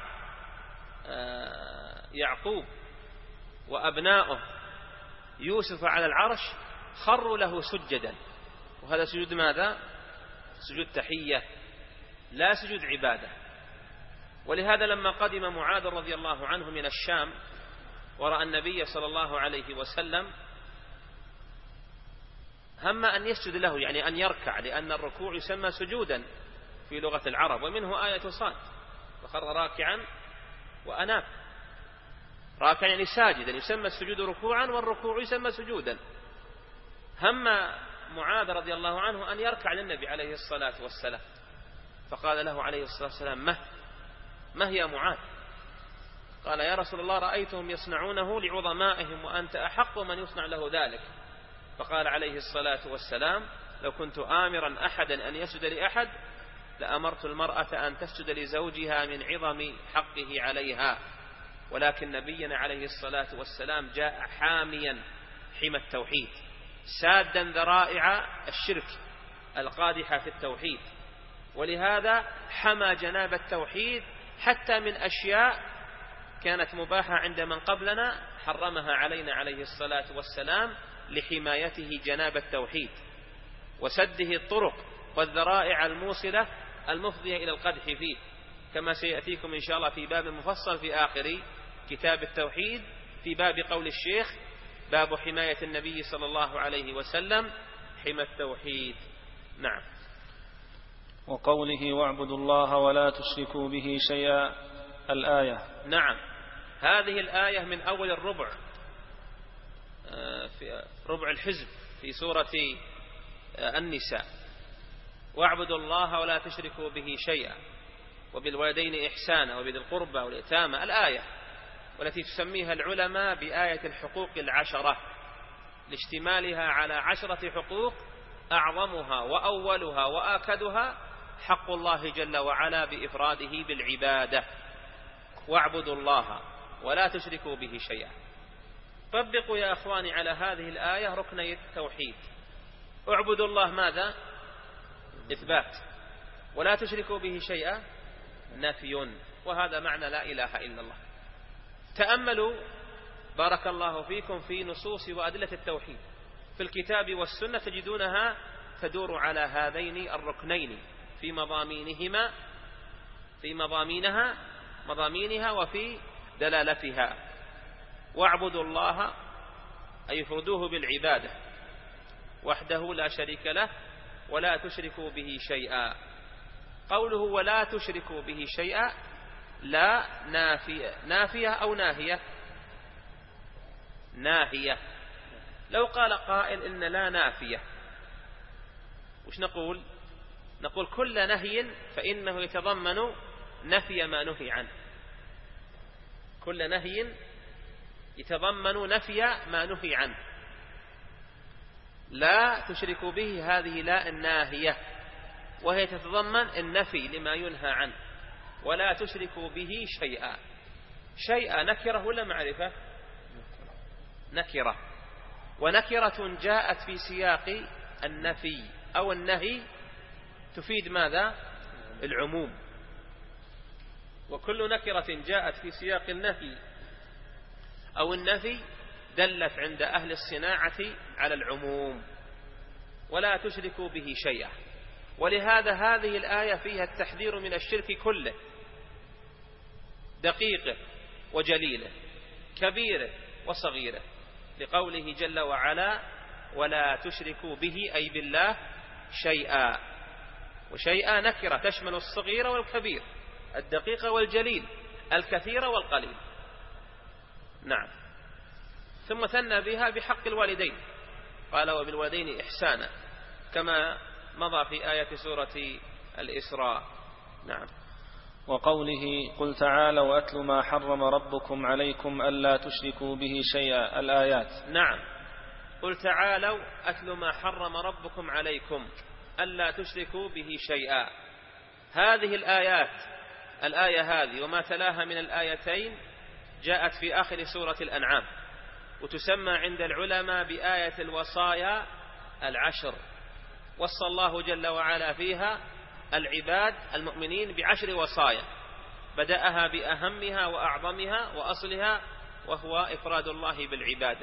يعقوب وأبناؤه يوسف على العرش خروا له سجدا، وهذا سجود ماذا؟ سجود تحية لا سجود عبادة. ولهذا لما قدم معاذ رضي الله عنه من الشام ورأى النبي صلى الله عليه وسلم هم أن يسجد له، يعني أن يركع، لأن الركوع يسمى سجودا في لغة العرب، ومنه آية صاد فخر راكعا وأناب. راكعا يعني ساجدا، يسمى السجود ركوعا والركوع يسمى سجودا. هم معاذ رضي الله عنه أن يركع للنبي عليه الصلاة والسلام، فقال له عليه الصلاة والسلام: ما هي معاذ؟ قال يا رسول الله رأيتهم يصنعونه لعظمائهم وأنت أحق من يصنع له ذلك. فقال عليه الصلاة والسلام لو كنت آمرا أحدا أن يسجد لأحد لأمرت المرأة أن تسجد لزوجها من عظم حقه عليها، ولكن نبينا عليه الصلاة والسلام جاء حاميا حمى التوحيد سادا ذرائع الشرك القادحة في التوحيد، ولهذا حمى جناب التوحيد حتى من أشياء كانت مباحة عند من قبلنا حرمها علينا عليه الصلاة والسلام لحمايته جناب التوحيد وسده الطرق والذرائع الموصلة المفضية إلى القدح فيه، كما سيأتيكم إن شاء الله في باب مفصل في آخر كتاب التوحيد في باب قول الشيخ باب حماية النبي صلى الله عليه وسلم حمى التوحيد. نعم. وقوله واعبدوا الله ولا تشركوا به شيئا الآية. نعم، هذه الآية من أول الربع في ربع الحزب في سورة النساء. واعبدوا الله ولا تشركوا به شيئا وبالوالدين إحسانا وبذي القربى واليتامى الآية، والتي تسميها العلماء بآية الحقوق العشرة لاشتمالها على 10 حقوق أعظمها وأولها وآكدها حق الله جل وعلا بإفراده بالعبادة. واعبدوا الله ولا تشركوا به شيئا. طبقوا يا أخواني على هذه الآية ركني التوحيد. اعبدوا الله ماذا؟ إثبات، ولا تشركوا به شيئا نفي، وهذا معنى لا إله إلا الله. تأملوا بارك الله فيكم في نصوص وأدلة التوحيد في الكتاب والسنة تجدونها تدور على هذين الركنين في مضامينها وفي دلالتها. واعبدوا الله أي افردوه بالعبادة وحده لا شريك له ولا تشركوا به شيئا. قوله ولا تشركوا به شيئا لا نافية أو ناهية؟ ناهية. لو قال قائل إن لا نافية وش نقول؟ نقول كل نهي فإنه يتضمن نفي ما نهي عنه. كل نهي يتضمن نفي ما نهي عنه. لا تشركوا به هذه لا الناهية، وهي تتضمن النفي لما ينهى عنه. ولا تشركوا به شيئا. شيئا نكرة ولا معرفة؟ نكرة، ونكرة جاءت في سياق النفي أو النهي تفيد ماذا؟ العموم. وكل نكرة جاءت في سياق النهي أو النفي دلت عند أهل الصناعة على العموم. ولا تشركوا به شيئا. ولهذا هذه الآية فيها التحذير من الشرك كله، دقيقه وجليله، كبيره وصغيره، لقوله جل وعلا ولا تشركوا به أي بالله شيئا. وشيئا نكرة تشمل الصغير والكبير، الدقيق والجليل، الكثير والقليل. نعم. ثم ثنى بها بحق الوالدين، قال وبالوالدين إحسانا، كما مضى في آية سورة الإسراء. نعم. وقوله قل تعالوا أتل ما حرم ربكم عليكم ألا تشركوا به شيئا الآيات. نعم. قل تعالوا أتل ما حرم ربكم عليكم ألا تشركوا به شيئا. هذه الآيات، الآية هذه وما تلاها من الآيتين جاءت في آخر سورة الأنعام، وتسمى عند العلماء بآية الوصايا العشر. وصى الله جل وعلا فيها العباد المؤمنين ب10 وصايا، بدأها بأهمها وأعظمها وأصلها وهو إفراد الله بالعبادة.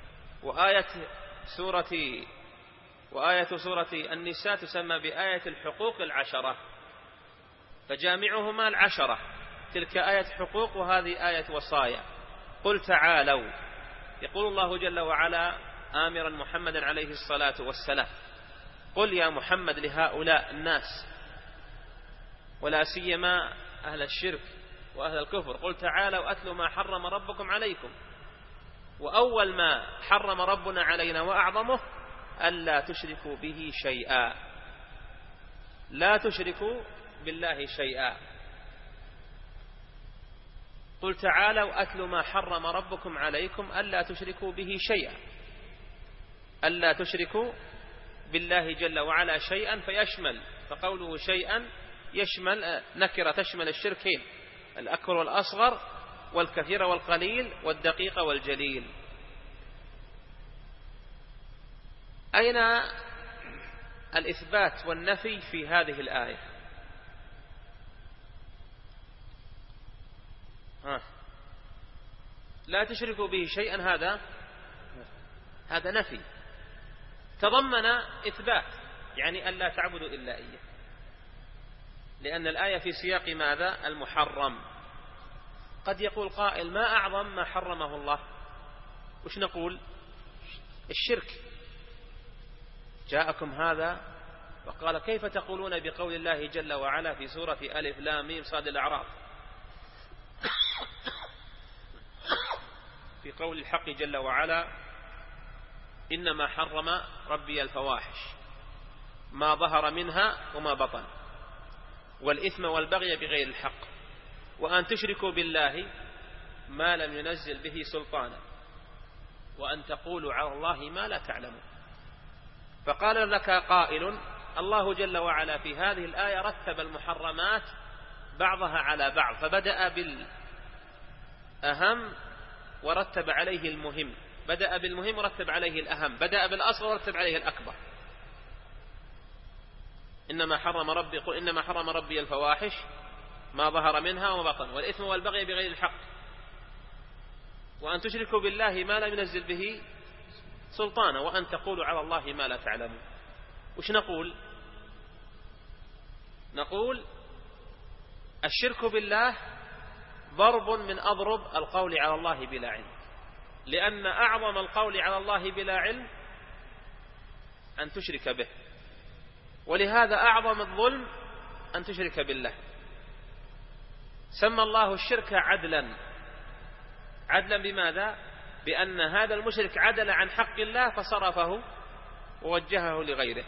وآية سورة النساء تسمى بآية الحقوق العشرة، فجامعهما 10، تلك آية حقوق وهذه آية وصايا. قل تعالوا، يقول الله جل وعلا آمرا محمدا عليه الصلاة والسلام قل يا محمد لهؤلاء الناس ولا سيما أهل الشرك وأهل الكفر، قل تعالوا أتل ما حرم ربكم عليكم. وأول ما حرم ربنا علينا وأعظمه ألا تشركوا به شيئا، لا تشركوا بالله شيئا. قل تعالوا أتل ما حرم ربكم عليكم ألا تشركوا به شيئا، ألا تشركوا بالله جل وعلا شيئا، فيشمل، فقوله شيئا يشمل نكرة تشمل الشركين، الأكبر والأصغر، والكثير والقليل، والدقيق والجليل. أين الإثبات والنفي في هذه الآية؟ لا تشركوا به شيئا، هذا نفي تضمن إثبات، يعني ألا تعبدوا إلا إياه، لأن الآية في سياق ماذا؟ المحرم. قد يقول قائل ما أعظم ما حرمه الله؟ وش نقول؟ الشرك. جاءكم هذا وقال كيف تقولون بقول الله جل وعلا في سورة ألف لام ميم صاد الأعراف في قول الحق جل وعلا إنما حرم ربي الفواحش ما ظهر منها وما بطن والإثم والبغي بغير الحق وأن تشركوا بالله ما لم ينزل به سلطانا وأن تقولوا على الله ما لا تعلمون. فقال لك قائل الله جل وعلا في هذه الآية رتب المحرمات بعضها على بعض، فبدأ بالأهم ورتب عليه المهم، بدأ بالمهم ورتب عليه الأهم، بدأ بالأصغر ورتب عليه الأكبر. إنما حرم ربي الفواحش ما ظهر منها وما بطن والإثم والبغي بغير الحق وأن تشركوا بالله ما لم ينزل به سلطانا وأن تقولوا على الله ما لا تعلمون. وش نقول؟ نقول الشرك بالله ضرب من أضرب القول على الله بلا علم، لأن أعظم القول على الله بلا علم أن تشرك به، ولهذا أعظم الظلم أن تشرك بالله. سمى الله الشرك عدلا. عدلا بماذا؟ بأن هذا المشرك عدل عن حق الله فصرفه ووجهه لغيره.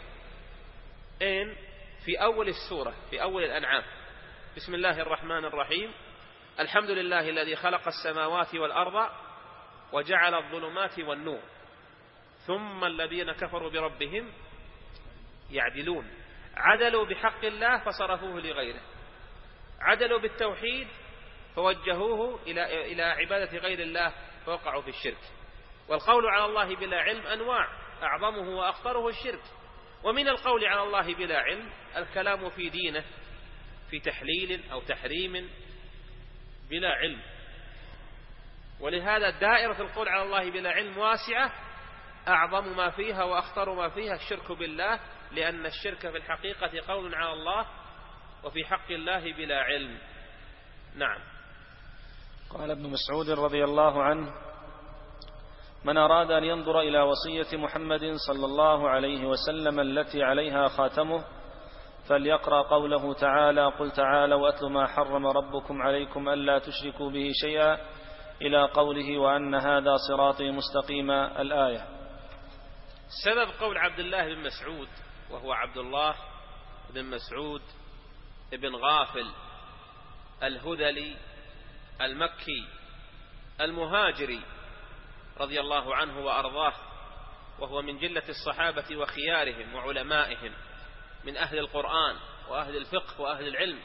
في أول السورة في أول الأنعام بسم الله الرحمن الرحيم الحمد لله الذي خلق السماوات والأرض وجعل الظلمات والنور ثم الذين كفروا بربهم يعدلون. عدلوا بحق الله فصرفوه لغيره، عدلوا بالتوحيد فوجهوه إلى عبادة غير الله فوقعوا في الشرك. والقول على الله بلا علم أنواع، أعظمه وأخطره الشرك. ومن القول على الله بلا علم الكلام في دينه في تحليل أو تحريم بلا علم. ولهذا دائرة القول على الله بلا علم واسعة، أعظم ما فيها وأخطر ما فيها الشرك بالله، لأن الشرك في الحقيقة قول على الله وفي حق الله بلا علم. نعم. قال ابن مسعود رضي الله عنه: من أراد أن ينظر إلى وصية محمد صلى الله عليه وسلم التي عليها خاتمه فليقرأ قوله تعالى: قل تعالوا أتل ما حرم ربكم عليكم ألا تشركوا به شيئا إلى قوله وأن هذا صراطي مستقيما الآية. سبب قول عبد الله بن مسعود، وهو عبد الله بن مسعود بن غافل الهذلي المكي المهاجري رضي الله عنه وأرضاه، وهو من جلة الصحابة وخيارهم وعلمائهم من أهل القرآن وأهل الفقه وأهل العلم،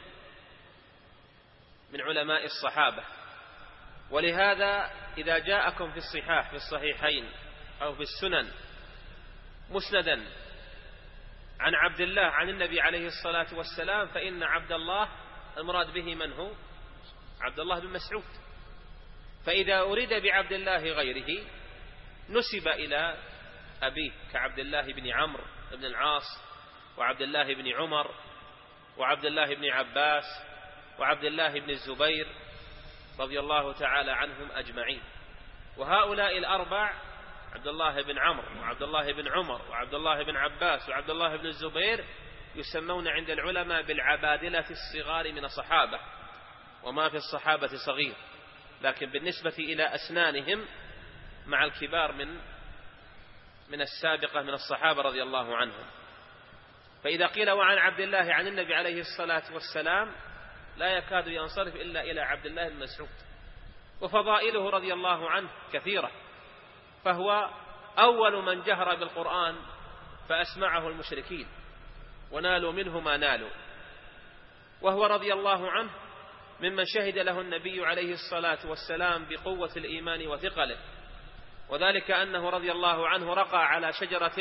من علماء الصحابة. ولهذا إذا جاءكم في الصحاح في الصحيحين أو في السنن مسندا عن عبد الله عن النبي عليه الصلاة والسلام فإن عبد الله المراد به من هو؟ عبد الله بن مسعود. فإذا أريد بعبد الله غيره نسب إلى أبيه كعبد الله بن عمرو بن العاص وعبد الله بن عمر وعبد الله بن عباس وعبد الله بن الزبير رضي الله تعالى عنهم أجمعين. وهؤلاء الأربع عبد الله بن عمرو وعبد الله بن عمر وعبد الله بن عباس وعبد الله بن الزبير يسمون عند العلماء بالعبادلة الصغار من الصحابة، وما في الصحابة صغير، لكن بالنسبة إلى أسنانهم مع الكبار من السابقة من الصحابة رضي الله عنهم. فإذا قيل وعن عبد الله عن النبي عليه الصلاة والسلام لا يكاد ينصرف إلا إلى عبد الله بن مسعود، وفضائله رضي الله عنه كثيرة، فهو أول من جهر بالقرآن فأسمعه المشركين ونالوا منه ما نالوا، وهو رضي الله عنه ممن شهد له النبي عليه الصلاة والسلام بقوة الإيمان وثقله، وذلك أنه رضي الله عنه رقى على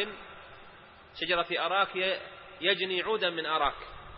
شجرة أراك يجني عودا من أراك،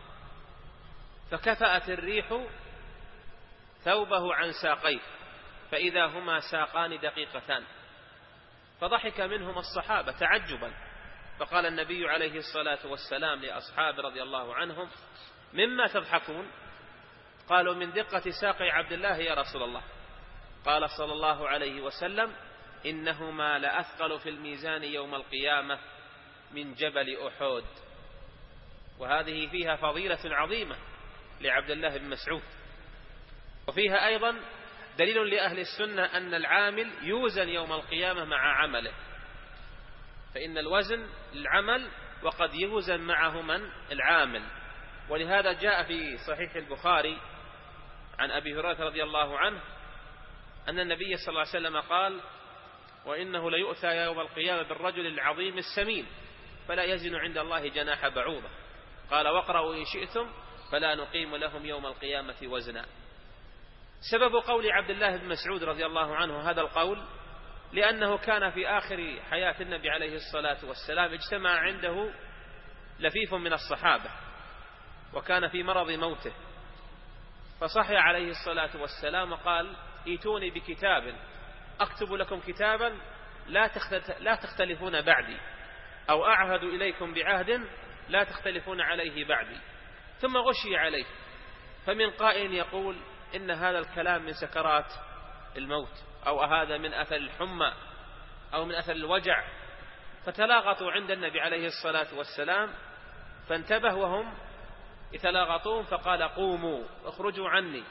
فكفأت الريح ثوبه عن ساقيه فإذا هما ساقان دقيقتان، فضحك منهما الصحابة تعجبا، فقال النبي عليه الصلاة والسلام لأصحابه رضي الله عنهم: مما تضحكون؟ قالوا: من دقة ساق عبد الله يا رسول الله. قال صلى الله عليه وسلم: إنهما لأثقل في الميزان يوم القيامة من جبل أحد. وهذه فيها فضيلة عظيمة لعبد الله بن مسعود، وفيها أيضا دليل لأهل السنة أن العامل يوزن يوم القيامة مع عمله، فإن الوزن للعمل وقد يوزن معه من العامل. ولهذا جاء في صحيح البخاري عن أبي هريرة رضي الله عنه أن النبي صلى الله عليه وسلم قال: وإنه ليؤتى يوم القيامة بالرجل العظيم السمين فلا يزن عند الله جناح بعوضة. قال: واقرأوا إن شئتم فلا نقيم لهم يوم القيامة وزنا. سبب قول عبد الله بن مسعود رضي الله عنه هذا القول لأنه كان في آخر حياة النبي عليه الصلاة والسلام اجتمع عنده لفيف من الصحابة، وكان في مرض موته، فصحي عليه الصلاة والسلام وقال: ائتوني بكتاب أكتب لكم كتابا لا تختلفون بعدي، أو أعهد إليكم بعهد لا تختلفون عليه بعدي. ثم غشي عليه، فمن قائل يقول: إن هذا الكلام من سكرات الموت، أو هذا من أثر الحمى، أو من أثر الوجع، فتلاغطوا عند النبي عليه الصلاة والسلام، فانتبه وهم يتلاغطون فقال: قوموا اخرجوا عني،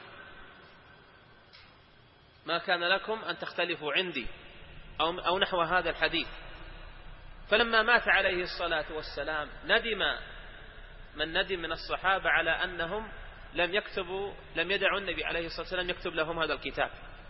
ما كان لكم أن تختلفوا عندي، أو نحو هذا الحديث. فلما مات عليه الصلاة والسلام ندم من الصحابة على أنهم لم يدعوا النبي عليه الصلاة والسلام يكتب لهم هذا الكتاب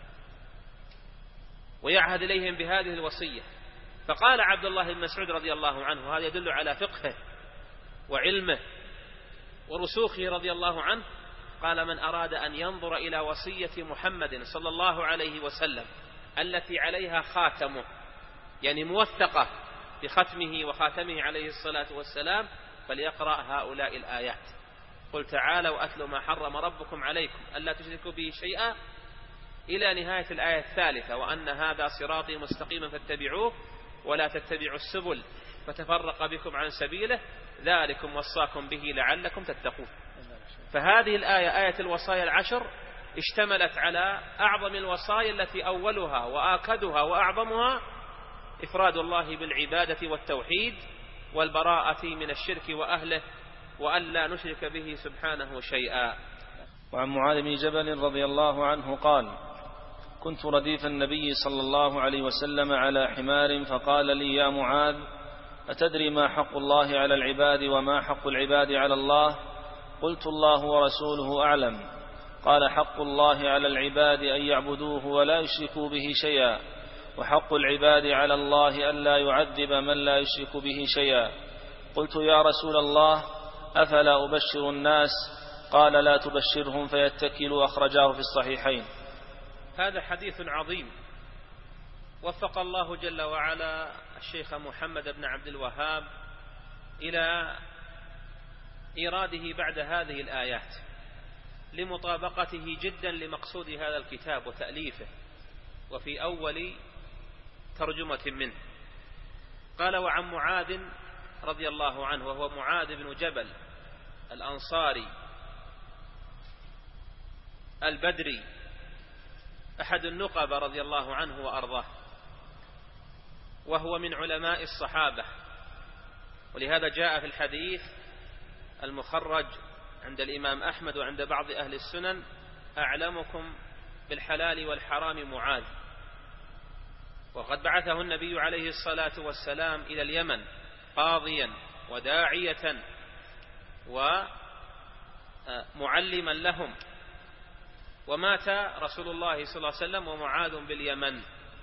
ويعهد إليهم بهذه الوصية. فقال عبد الله بن مسعود رضي الله عنه، هذا يدل على فقهه وعلمه ورسوخه رضي الله عنه، قال: من أراد أن ينظر إلى وصية محمد صلى الله عليه وسلم التي عليها خاتمه، يعني موثقة بختمه وخاتمه عليه الصلاة والسلام، فليقرأ هؤلاء الآيات: قل تعالوا أتل ما حرم ربكم عليكم ألا تشركوا به شيئا، إلى نهاية الآية الثالثة: وأن هذا صراطي مستقيما فاتبعوه ولا تتبعوا السبل فتفرق بكم عن سبيله ذلكم وصاكم به لعلكم تتقون. فهذه الآية آية الوصايا العشر اشتملت على أعظم الوصايا التي أولها وآكدها وأعظمها إفراد الله بالعبادة والتوحيد والبراءة من الشرك وأهله، وأن لا نشرك به سبحانه شيئا. وعن معاذ بن جبل رضي الله عنه قال: كنت رديف النبي صلى الله عليه وسلم على حمار، فقال لي: يا معاذ، أتدري ما حق الله على العباد وما حق العباد على الله؟ قلت: الله ورسوله أعلم. قال: حق الله على العباد أن يعبدوه ولا يشركوا به شيئا، وحق العباد على الله أن لا يعذب من لا يشرك به شيئا. قلت: يا رسول الله، أفلا أبشر الناس؟ قال: لا تبشرهم فيتكلوا. أخرجاه في الصحيحين. هذا حديث عظيم، وفق الله جل وعلا الشيخ محمد بن عبد الوهاب إلى إيراده بعد هذه الآيات لمطابقته جدا لمقصود هذا الكتاب وتأليفه، وفي أول ترجمة منه. قال: وعن معاذ رضي الله عنه، وهو معاذ بن جبل الأنصاري البدري أحد النقبة رضي الله عنه وأرضاه، وهو من علماء الصحابة، ولهذا جاء في الحديث المخرج عند الإمام أحمد وعند بعض أهل السنن: أعلمكم بالحلال والحرام معاذ. وقد بعثه النبي عليه الصلاة والسلام إلى اليمن قاضيا وداعية ومعلما لهم، ومات رسول الله صلى الله عليه وسلم ومعاذ باليمن.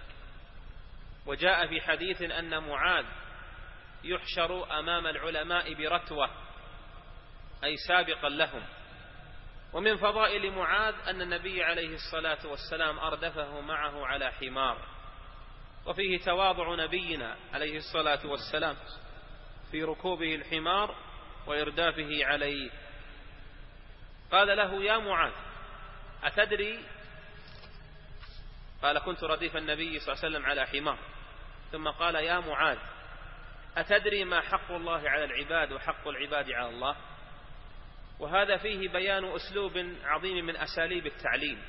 وجاء في حديث أن معاذ يحشر أمام العلماء برتوة، أي سابقا لهم. ومن فضائل معاذ أن النبي عليه الصلاة والسلام أردفه معه على حمار، وفيه تواضع نبينا عليه الصلاة والسلام في ركوبه الحمار وإردافه عليه. قال له: يا معاذ أتدري؟ قال: كنت رديف النبي صلى الله عليه وسلم على حمار. ثم قال: يا معاذ أتدري ما حق الله على العباد وحق العباد على الله؟ وهذا فيه بيان أسلوب عظيم من أساليب التعليم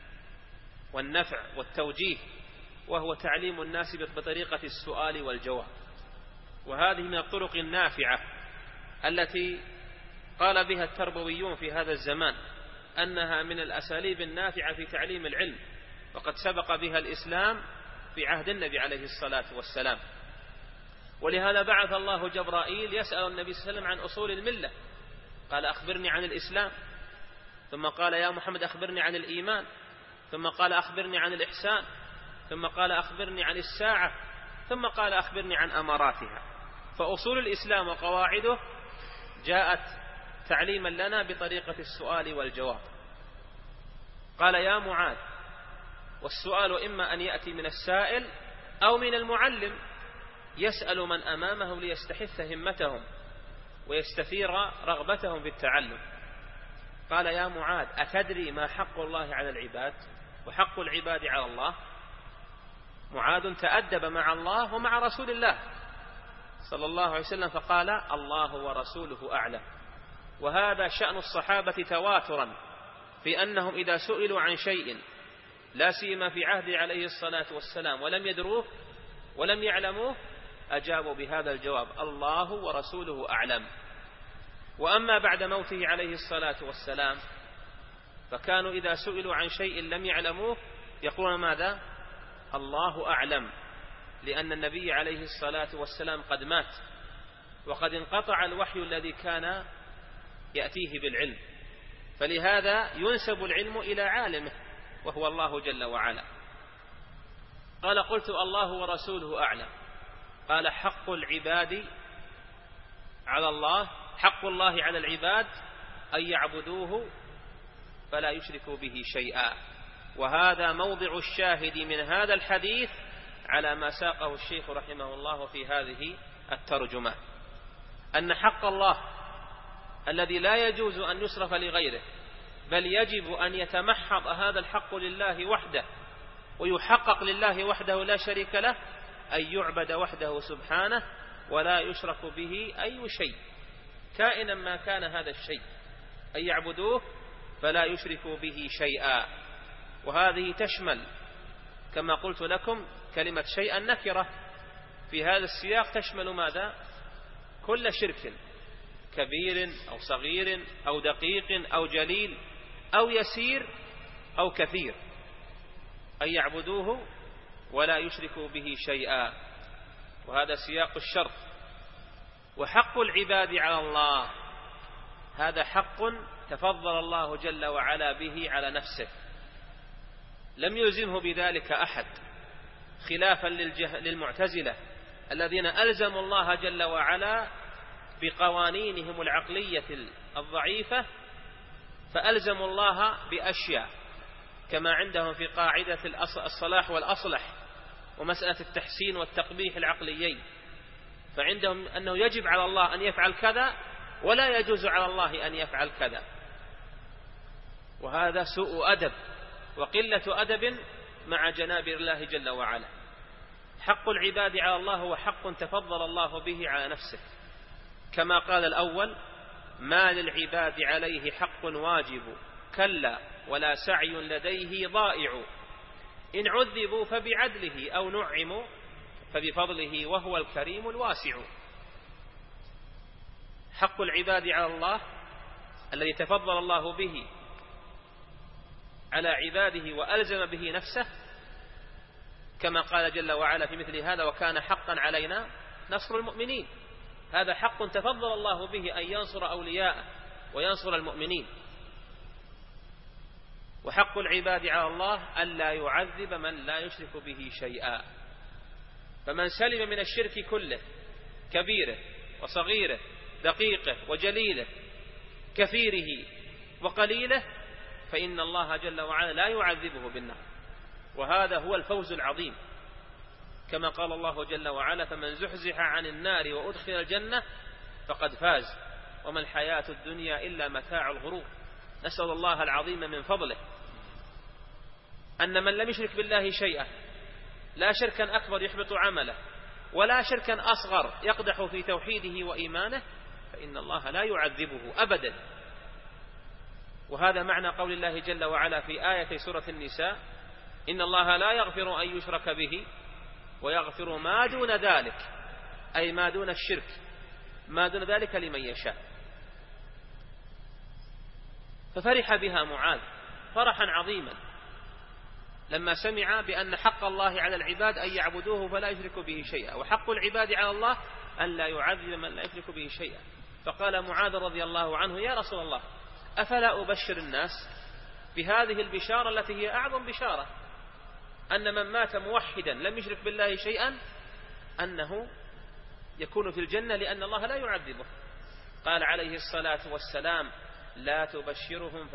والنفع والتوجيه، وهو تعليم الناس بطريقة السؤال والجواب. وهذه من الطرق النافعة التي قال بها التربويون في هذا الزمان أنها من الأساليب النافعة في تعليم العلم، وقد سبق بها الإسلام في عهد النبي عليه الصلاة والسلام. ولهذا بعث الله جبرائيل يسأل النبي صلى الله عليه وسلم عن أصول الملة، قال: أخبرني عن الإسلام. ثم قال: يا محمد أخبرني عن الإيمان. ثم قال: أخبرني عن الإحسان. ثم قال: أخبرني عن الساعة. ثم قال: أخبرني عن أماراتها. فأصول الإسلام وقواعده جاءت تعليما لنا بطريقة السؤال والجواب. قال: يا معاذ، والسؤال إما أن يأتي من السائل أو من المعلم، يسأل من أمامه ليستحث همتهم ويستثير رغبتهم في التعلم. قال: يا معاذ أتدري ما حق الله على العباد وحق العباد على الله؟ معاذ تأدب مع الله ومع رسول الله صلى الله عليه وسلم فقال: الله ورسوله أعلم. وهذا شأن الصحابة تواترا في أنهم إذا سئلوا عن شيء لا سيما في عهده عليه الصلاة والسلام ولم يدروه ولم يعلموه أجابوا بهذا الجواب: الله ورسوله أعلم. وأما بعد موته عليه الصلاة والسلام فكانوا إذا سئلوا عن شيء لم يعلموه يقولون ماذا؟ الله أعلم، لأن النبي عليه الصلاة والسلام قد مات وقد انقطع الوحي الذي كان يأتيه بالعلم، فلهذا ينسب العلم إلى عالمه وهو الله جل وعلا. قال: قلت: الله ورسوله أعلم. قال: حق العباد على الله، حق الله على العباد أن يعبدوه فلا يشركوا به شيئا. وهذا موضع الشاهد من هذا الحديث على ما ساقه الشيخ رحمه الله في هذه الترجمة، أن حق الله الذي لا يجوز أن يصرف لغيره، بل يجب أن يتمحض هذا الحق لله وحده ويحقق لله وحده لا شريك له، أن يعبد وحده سبحانه ولا يشرك به أي شيء كائنا ما كان هذا الشيء، أن يعبدوه فلا يشركوا به شيئا. وهذه تشمل كما قلت لكم كلمة شيئا نكرة في هذا السياق، تشمل ماذا؟ كل شرك كبير أو صغير أو دقيق أو جليل أو يسير أو كثير، أن يعبدوه ولا يشركوا به شيئا. وهذا سياق الشرط. وحق العباد على الله هذا حق تفضل الله جل وعلا به على نفسه، لم يلزمه بذلك أحد، خلافا للمعتزلة الذين ألزموا الله جل وعلا بقوانينهم العقلية الضعيفة، فألزموا الله بأشياء كما عندهم في قاعدة الصلاح والأصلح ومسألة التحسين والتقبيح العقليين، فعندهم أنه يجب على الله أن يفعل كذا ولا يجوز على الله أن يفعل كذا. وهذا سوء أدب وقلة أدب مع جناب الله جل وعلا. حق العباد على الله هو حق تفضل الله به على نفسه، كما قال الأول: ما للعباد عليه حق واجب كلا ولا سعي لديه ضائع، إن عذبوا فبعدله أو نعموا فبفضله وهو الكريم الواسع. حق العباد على الله الذي تفضل الله به على عباده وألزم به نفسه، كما قال جل وعلا في مثل هذا: وكان حقا علينا نصر المؤمنين. هذا حق تفضل الله به أن ينصر أولياءه وينصر المؤمنين. وحق العباد على الله ألا يعذب من لا يشرك به شيئا. فمن سلم من الشرك كله، كبيره وصغيره، دقيقه وجليله، كثيره وقليله، فإن الله جل وعلا لا يعذبه بالنار، وهذا هو الفوز العظيم، كما قال الله جل وعلا: فمن زحزح عن النار وأدخل الجنة فقد فاز وما الحياة الدنيا إلا متاع الغرور. نسأل الله العظيم من فضله أن من لم يشرك بالله شيئا، لا شركا أكبر يحبط عمله ولا شركا أصغر يقدح في توحيده وإيمانه، فإن الله لا يعذبه أبدا. وهذا معنى قول الله جل وعلا في آية سورة النساء: إن الله لا يغفر أن يشرك به ويغفر ما دون ذلك، أي ما دون الشرك، ما دون ذلك لمن يشاء. ففرح بها معاذ فرحا عظيما لما سمع بأن حق الله على العباد أن يعبدوه فلا يشركوا به شيئا، وحق العباد على الله أن لا يعذب من لا يشرك به شيئا. فقال معاذ رضي الله عنه: يا رسول الله، أفلا أبشر الناس بهذه البشارة التي هي أعظم بشارة، أن من مات موحدا لم يشرك بالله شيئا أنه يكون في الجنة لأن الله لا يعذبه. قال عليه الصلاة والسلام: لا تبشرهم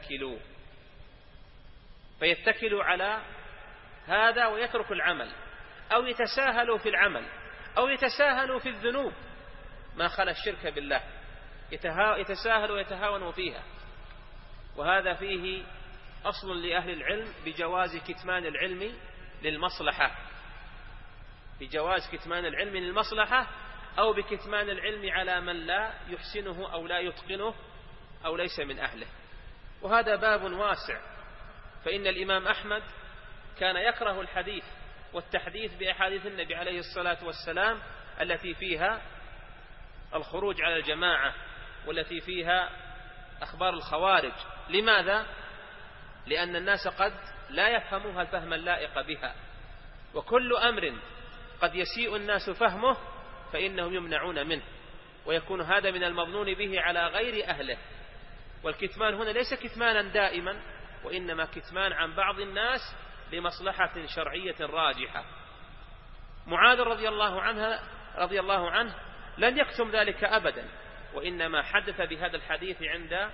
فيتكلوا على هذا ويترك العمل، أو يتساهلوا في العمل، أو يتساهلوا في الذنوب ما خلا الشرك بالله، يتساهلوا ويتهاونوا فيها. وهذا فيه أصل لأهل العلم بجواز كتمان العلم للمصلحة، بجواز كتمان العلم للمصلحة، أو بكتمان العلم على من لا يحسنه أو لا يتقنه أو ليس من أهله. وهذا باب واسع، فإن الإمام أحمد كان يكره الحديث والتحديث بأحاديث النبي عليه الصلاة والسلام التي فيها الخروج على الجماعة والتي فيها أخبار الخوارج. لماذا؟ لأن الناس قد لا يفهموها الفهم اللائق بها، وكل أمر قد يسيء الناس فهمه فإنهم يمنعون منه، ويكون هذا من المظنون به على غير أهله. والكتمان هنا ليس كتمانا دائما، وإنما كتمان عن بعض الناس لمصلحة شرعية راجحة. معاذ رضي الله عنه لن يكتم ذلك أبدا، وإنما حدث بهذا الحديث عند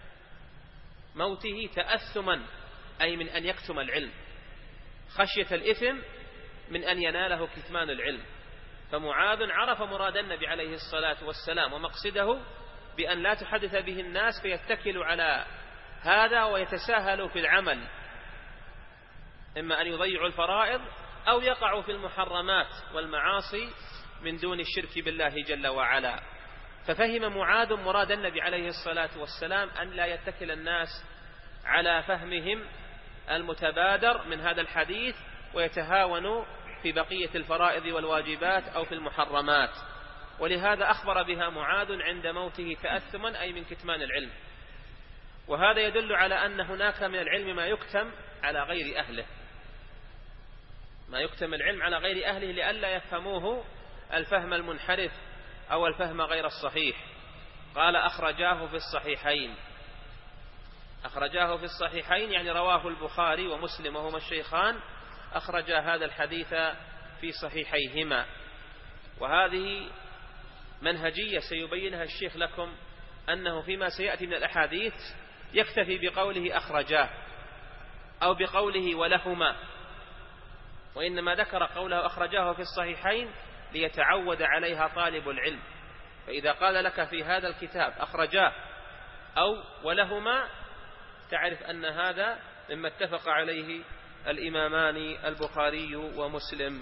موته تأثما، أي من أن يكتم العلم، خشية الإثم من أن يناله كتمان العلم. فمعاذ عرف مراد النبي عليه الصلاة والسلام ومقصده بأن لا تحدث به الناس فيتكلوا على هذا ويتساهلوا في العمل، إما أن يضيعوا الفرائض أو يقعوا في المحرمات والمعاصي من دون الشرك بالله جل وعلا. ففهم معاذ مراد النبي عليه الصلاة والسلام أن لا يتكل الناس على فهمهم المتبادر من هذا الحديث ويتهاونوا في بقية الفرائض والواجبات أو في المحرمات، ولهذا أخبر بها معاذ عند موته تأثما، أي من كتمان العلم. وهذا يدل على أن هناك من العلم ما يكتم على غير أهله، ما يكتم العلم على غير أهله لئلا يفهموه الفهم المنحرف أو الفهم غير الصحيح. قال: أخرجاه في الصحيحين يعني رواه البخاري ومسلم وهما الشيخان، أخرجا هذا الحديث في صحيحيهما. وهذه منهجية سيبينها الشيخ لكم، أنه فيما سيأتي من الأحاديث يكتفي بقوله أخرجاه أو بقوله ولهما، وإنما ذكر قوله أخرجاه في الصحيحين ليتعود عليها طالب العلم. فإذا قال لك في هذا الكتاب أخرجاه أو ولهما تعرف أن هذا مما اتفق عليه الإمامان البخاري ومسلم.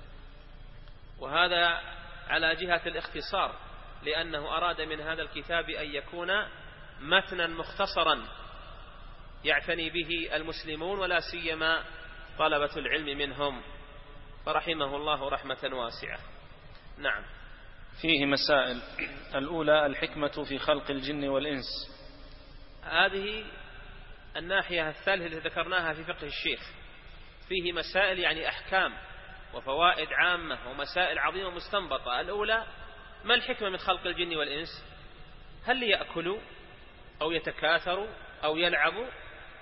وهذا على جهة الاختصار، لأنه أراد من هذا الكتاب أن يكون متنا مختصرا يعتني به المسلمون ولا سيما طلبة العلم منهم، فرحمه الله رحمة واسعة. نعم. فيه مسائل. الأولى: الحكمة في خلق الجن والإنس. هذه الناحية الثالثة التي ذكرناها في فقه الشيخ، فيه مسائل يعني أحكام وفوائد عامة ومسائل عظيمة مستنبطة. الأولى: ما الحكمة من خلق الجن والإنس؟ هل ليأكلوا أو يتكاثروا أو يلعبوا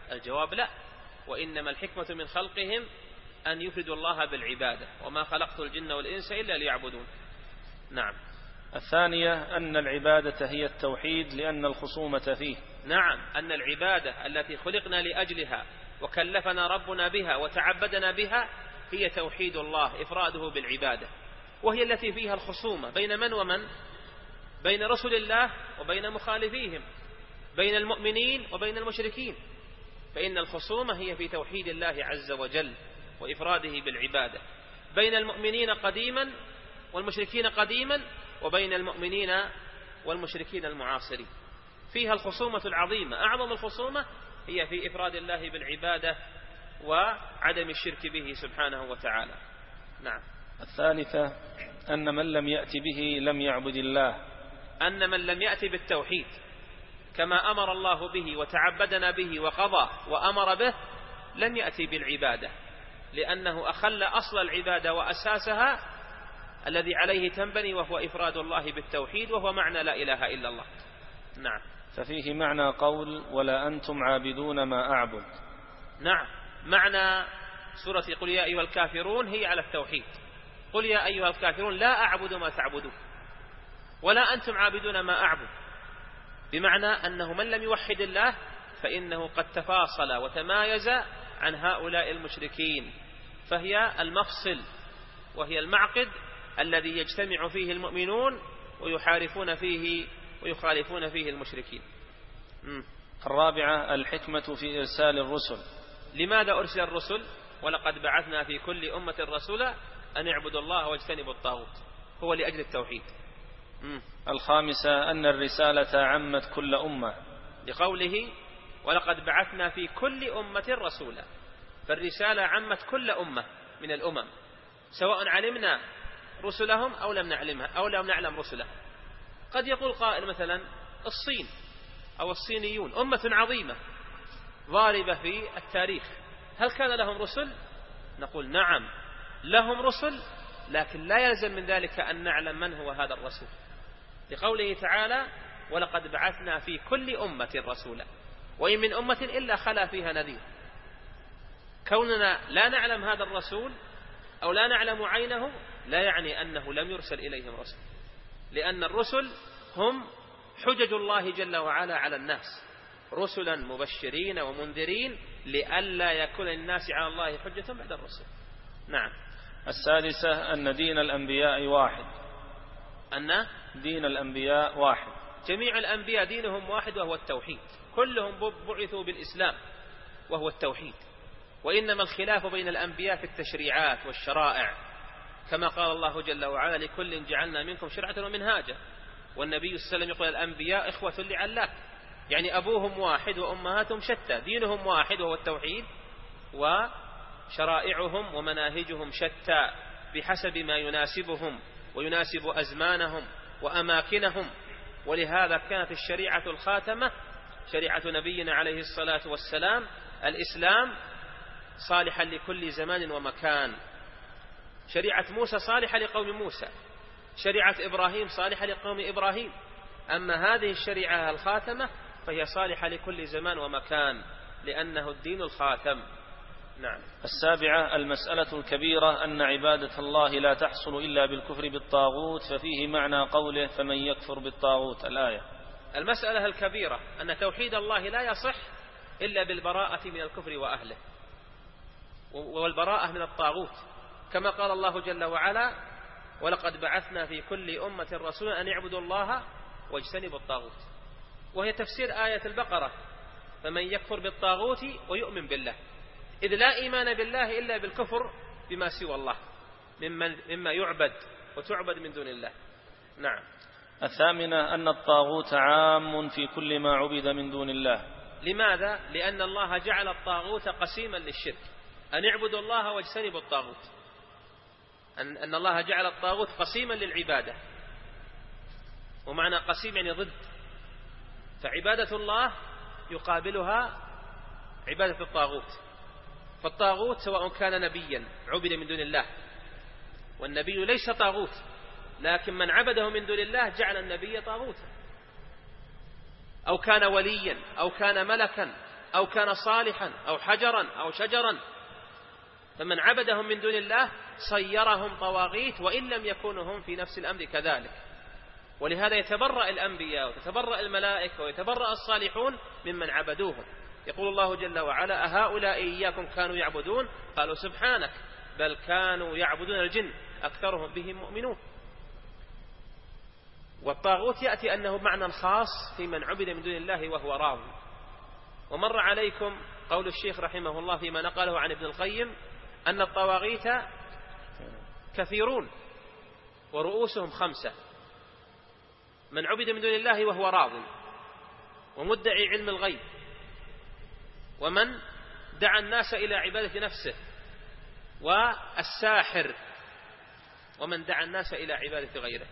الجواب لا، وإنما الحكمة من خلقهم أن يفردوا الله بالعبادة، وما خلقت الجن والإنس إلا ليعبدون. نعم. الثانية أن العبادة هي التوحيد لأن الخصومة فيه. نعم، أن العبادة التي خلقنا لأجلها وكلفنا ربنا بها وتعبدنا بها هي توحيد الله، إفراده بالعبادة، وهي التي فيها الخصومة بين من ومن؟ بين رسل الله وبين مخالفيهم، بين المؤمنين وبين المشركين، فإن الخصومة هي في توحيد الله عز وجل وإفراده بالعبادة، بين المؤمنين قديما والمشركين قديما، وبين المؤمنين والمشركين المعاصرين، فيها الخصومة العظيمة. أعظم الخصومة هي في إفراد الله بالعبادة وعدم الشرك به سبحانه وتعالى. نعم. الثالثة أن من لم يأت به لم يعبد الله، أن من لم يأت بالتوحيد كما أمر الله به وتعبدنا به وقضى وأمر به لم يأتي بالعبادة، لأنه أخل أصل العبادة وأساسها الذي عليه تنبني، وهو إفراد الله بالتوحيد، وهو معنى لا إله إلا الله. نعم. ففيه معنى قول ولا أنتم عابدون ما أعبد. نعم، معنى سورة قل يا أيها الكافرون هي على التوحيد. قل يا أيها الكافرون لا أعبد ما تعبدون، ولا أنتم عابدون ما أعبد، بمعنى أنه من لم يوحد الله فإنه قد تفاصل وتمايز عن هؤلاء المشركين، فهي المفصل وهي المعقد الذي يجتمع فيه المؤمنون ويحارفون فيه ويخالفون فيه المشركين. الرابعة الحكمة في إرسال الرسل. لماذا أرسل الرسل؟ ولقد بعثنا في كل أمة رسولا أن اعبدوا الله واجتنبوا الطاغوت، هو لأجل التوحيد. الخامسة أن الرسالة عمت كل أمة، لقوله ولقد بعثنا في كل أمة رسولا، فالرسالة عمت كل أمة من الأمم، سواء علمنا رسلهم أو لم نعلمها أو لم نعلم رسلهم. قد يقول قائل مثلا الصين أو الصينيون أمة عظيمة ضاربة في التاريخ، هل كان لهم رسل؟ نقول نعم لهم رسل، لكن لا يلزم من ذلك أن نعلم من هو هذا الرسول، لقوله تعالى ولقد بعثنا في كل أمة رسولا وإن من أمة إلا خلا فيها نذير. كوننا لا نعلم هذا الرسول أو لا نعلم عينه لا يعني أنه لم يرسل إليهم رسل، لأن الرسل هم حجج الله جل وعلا على الناس، رسلا مبشرين ومنذرين لئلا يكون الناس على الله حجة بعد الرسل. نعم. السادسة أن دين الأنبياء واحد. أن دين الأنبياء واحد، جميع الأنبياء دينهم واحد وهو التوحيد، كلهم بعثوا بالإسلام وهو التوحيد، وإنما الخلاف بين الأنبياء في التشريعات والشرائع، كما قال الله جل وعلا لكل جعلنا منكم شرعة ومنهاجا، والنبي صلى الله عليه وسلم يقول الأنبياء إخوة لعلات، يعني أبوهم واحد وأمهاتهم شتى، دينهم واحد وهو التوحيد، وشرائعهم ومناهجهم شتى بحسب ما يناسبهم ويناسب أزمانهم وأماكنهم. ولهذا كانت الشريعة الخاتمة شريعة نبينا عليه الصلاة والسلام الإسلام صالحا لكل زمان ومكان، شريعة موسى صالحة لقوم موسى، شريعة إبراهيم صالحة لقوم إبراهيم، أما هذه الشريعة الخاتمة فهي صالحة لكل زمان ومكان لأنه الدين الخاتم. نعم. السابعة المسألة الكبيرة أن عبادة الله لا تحصل إلا بالكفر بالطاغوت، ففيه معنى قوله فمن يكفر بالطاغوت الآية. المسألة الكبيرة أن توحيد الله لا يصح إلا بالبراءة من الكفر وأهله والبراءة من الطاغوت، كما قال الله جل وعلا ولقد بعثنا في كل أمة رسولا أن يعبدوا الله واجتنبوا الطاغوت، وهي تفسير آية البقرة فمن يكفر بالطاغوت ويؤمن بالله، إذ لا إيمان بالله إلا بالكفر بما سوى الله مما يعبد وتعبد من دون الله. نعم. الثامنة أن الطاغوت عام في كل ما عبد من دون الله. لماذا؟ لأن الله جعل الطاغوت قسيما للشرك، أن اعبدوا الله واجتنبوا الطاغوت، أن الله جعل الطاغوت قسيما للعبادة، ومعنى قسيم يعني ضد، فعبادة الله يقابلها عبادة الطاغوت، فالطاغوت سواء كان نبيا عبد من دون الله، والنبي ليس طاغوت، لكن من عبده من دون الله جعل النبي طاغوتا، أو كان وليا أو كان ملكا أو كان صالحا أو حجرا أو شجرا، فمن عبدهم من دون الله صيرهم طواغيت وإن لم يكونوا هم في نفس الأمر كذلك. ولهذا يتبرأ الأنبياء وتتبرأ الملائكة ويتبرأ الصالحون ممن عبدوهم. يقول الله جل وعلا: أهؤلاء إياكم كانوا يعبدون؟ قالوا سبحانك بل كانوا يعبدون الجن أكثرهم بهم مؤمنون. والطاغوت يأتي أنه معنى خاص في من عبد من دون الله وهو راض. ومر عليكم قول الشيخ رحمه الله فيما نقله عن ابن القيم أن الطواغيت كثيرون ورؤوسهم 5: من عبد من دون الله وهو راض، ومدعي علم الغيب، ومن دعا الناس إلى عبادة نفسه، والساحر، ومن دعا الناس إلى عبادة غيره.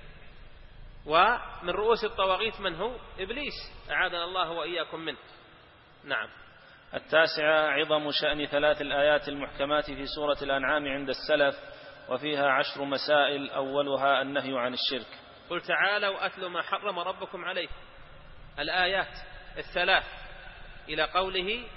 ومن رؤوس الطواغيت من هو؟ إبليس، أعاذنا الله وإياكم منه. نعم. 9: عظم شأن 3 الآيات المحكمات في سورة الأنعام عند السلف، وفيها 10 مسائل، أولها النهي عن الشرك. قل تعالوا أتل ما حرم ربكم عليكم، الآيات 3 إلى قوله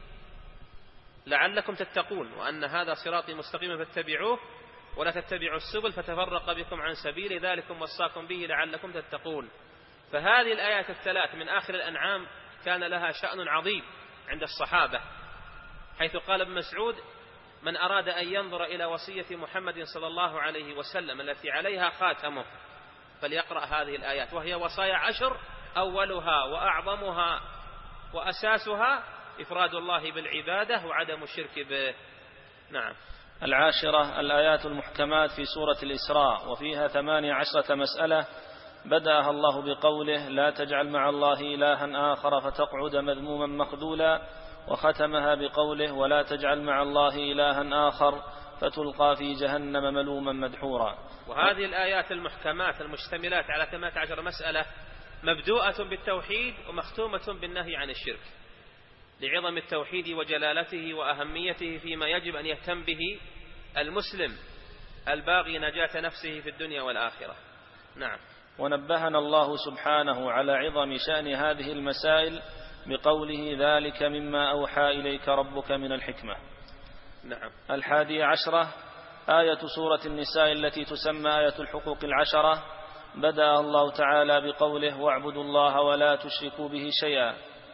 لعلكم تتقون، وأن هذا صراطي مستقيما فاتبعوه ولا تتبعوا السبل فتفرق بكم عن سبيل ذلكم وصاكم به لعلكم تتقون. فهذه الآيات 3 من آخر الأنعام كان لها شأن عظيم عند الصحابة، حيث قال ابن مسعود: من أراد أن ينظر إلى وصية محمد صلى الله عليه وسلم التي عليها خاتمه فليقرأ هذه الآيات، وهي وصايا 10 أولها وأعظمها وأساسها إفراد الله بالعبادة وعدم الشرك به. نعم. 10: الآيات المحكمات في سورة الإسراء، وفيها 18 مسألة، بدأها الله بقوله: لا تجعل مع الله إلها آخر فتقعد مذموما مخذولا، وختمها بقوله: ولا تجعل مع الله إلها آخر فتلقى في جهنم ملوما مدحورا. وهذه الآيات المحكمات المشتملات على 18 مسألة مبدوءة بالتوحيد ومختومة بالنهي عن الشرك، لعظم التوحيد وجلالته وأهميته فيما يجب أن يهتم به المسلم الباغي نجاة نفسه في الدنيا والآخرة. نعم. ونبهنا الله سبحانه على عظم شأن هذه المسائل بقوله: ذلك مما أوحى إليك ربك من الحكمة. نعم. 11: آية سورة النساء التي تسمى آية الحقوق 10، بدأ الله تعالى بقوله: واعبدوا الله ولا تشركوا به شيئا.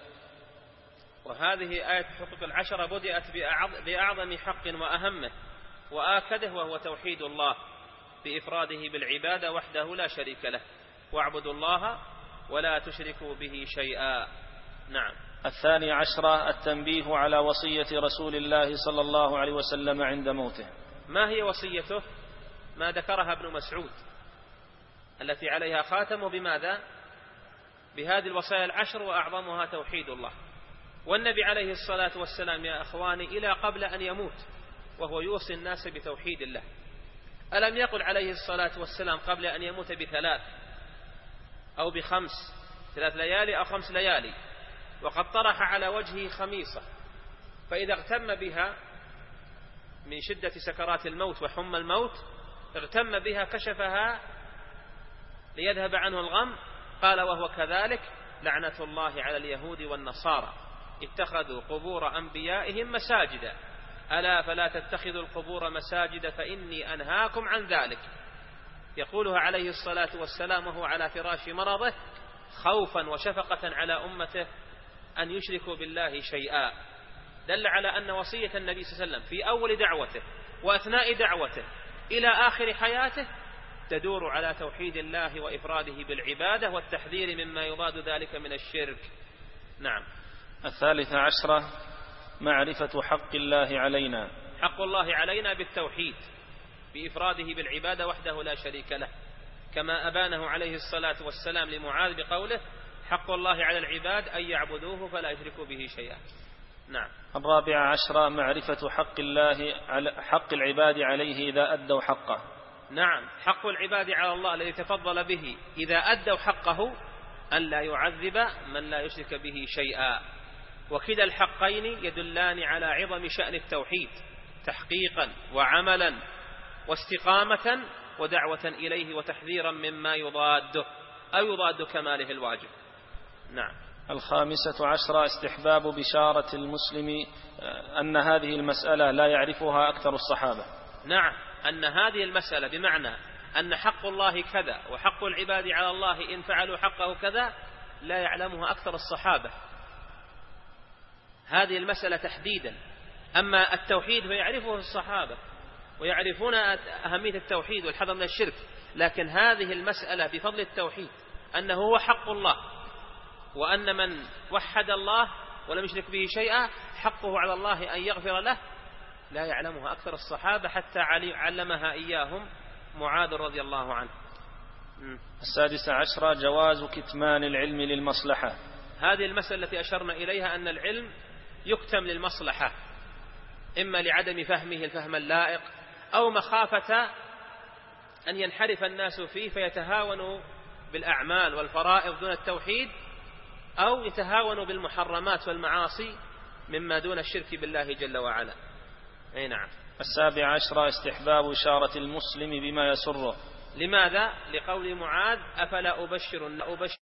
وهذه آية الحقوق 10 بدأت بأعظم حق وأهمه وآكده، وهو توحيد الله بإفراده بالعبادة وحده لا شريك له، واعبدوا الله ولا تشركوا به شيئا. نعم. 12: التنبيه على وصية رسول الله صلى الله عليه وسلم عند موته. ما هي وصيته؟ ما ذكرها ابن مسعود التي عليها خاتمه، بماذا؟ بهذه الوصايا 10 وأعظمها توحيد الله. والنبي عليه الصلاة والسلام يا أخواني إلى قبل أن يموت وهو يوصي الناس بتوحيد الله. ألم يقل عليه الصلاة والسلام قبل أن يموت ب3 أو ب5، 3 ليالي أو 5 ليالي، وقد طرح على وجهه خميصة، فإذا اغتم بها من شدة سكرات الموت وحمى الموت اغتم بها كشفها ليذهب عنه الغم. قال: وهو كذلك لعنة الله على اليهود والنصارى اتخذوا قبور أنبيائهم مساجدا، ألا فلا تتخذوا القبور مساجد فإني أنهاكم عن ذلك. يقولها عليه الصلاة والسلام وهو على فراش مرضه خوفا وشفقة على أمته أن يشركوا بالله شيئا. دل على أن وصية النبي صلى الله عليه وسلم في أول دعوته وأثناء دعوته إلى آخر حياته تدور على توحيد الله وإفراده بالعبادة والتحذير مما يضاد ذلك من الشرك. نعم. 13: معرفة حق الله علينا. حق الله علينا بالتوحيد بإفراده بالعبادة وحده لا شريك له، كما أبانه عليه الصلاة والسلام لمعاذ بقوله: حق الله على العباد أن يعبدوه فلا يشركوا به شيئا. نعم. 14: معرفة حق العباد عليه إذا أدوا حقه. نعم. حق العباد على الله الذي تفضل به إذا أدوا حقه أن لا يعذب من لا يشرك به شيئا. وكلا الحقين يدلان على عظم شأن التوحيد تحقيقا وعملا واستقامة ودعوة إليه وتحذيرا مما يضاده أو يضاد كماله الواجب. نعم. الخامسة عشرة استحباب بشارة المسلم أن هذه المسألة لا يعرفها أكثر الصحابة. نعم، أن هذه المسألة بمعنى أن حق الله كذا وحق العباد على الله إن فعلوا حقه كذا لا يعلمها أكثر الصحابة، هذه المسألة تحديدا. أما التوحيد فيعرفه الصحابة ويعرفون أهمية التوحيد والحذر من الشرك، لكن هذه المسألة بفضل التوحيد أنه هو حق الله، وأن من وحد الله ولم يشرك به شيئا حقه على الله أن يغفر له، لا يعلمها أكثر الصحابة حتى علمها إياهم معاذ رضي الله عنه. السادسة عشرة جواز كتمان العلم للمصلحة. هذه المسألة التي أشرنا إليها أن العلم يكتم للمصلحة، إما لعدم فهمه الفهم اللائق أو مخافة أن ينحرف الناس فيه فيتهاونوا بالأعمال والفرائض دون التوحيد، أو يتهاونوا بالمحرمات والمعاصي مما دون الشرك بالله جل وعلا. أي نعم. السابع عشرة استحباب إشارة المسلم بما يسره. لماذا؟ لقول معاذ أفلا أبشر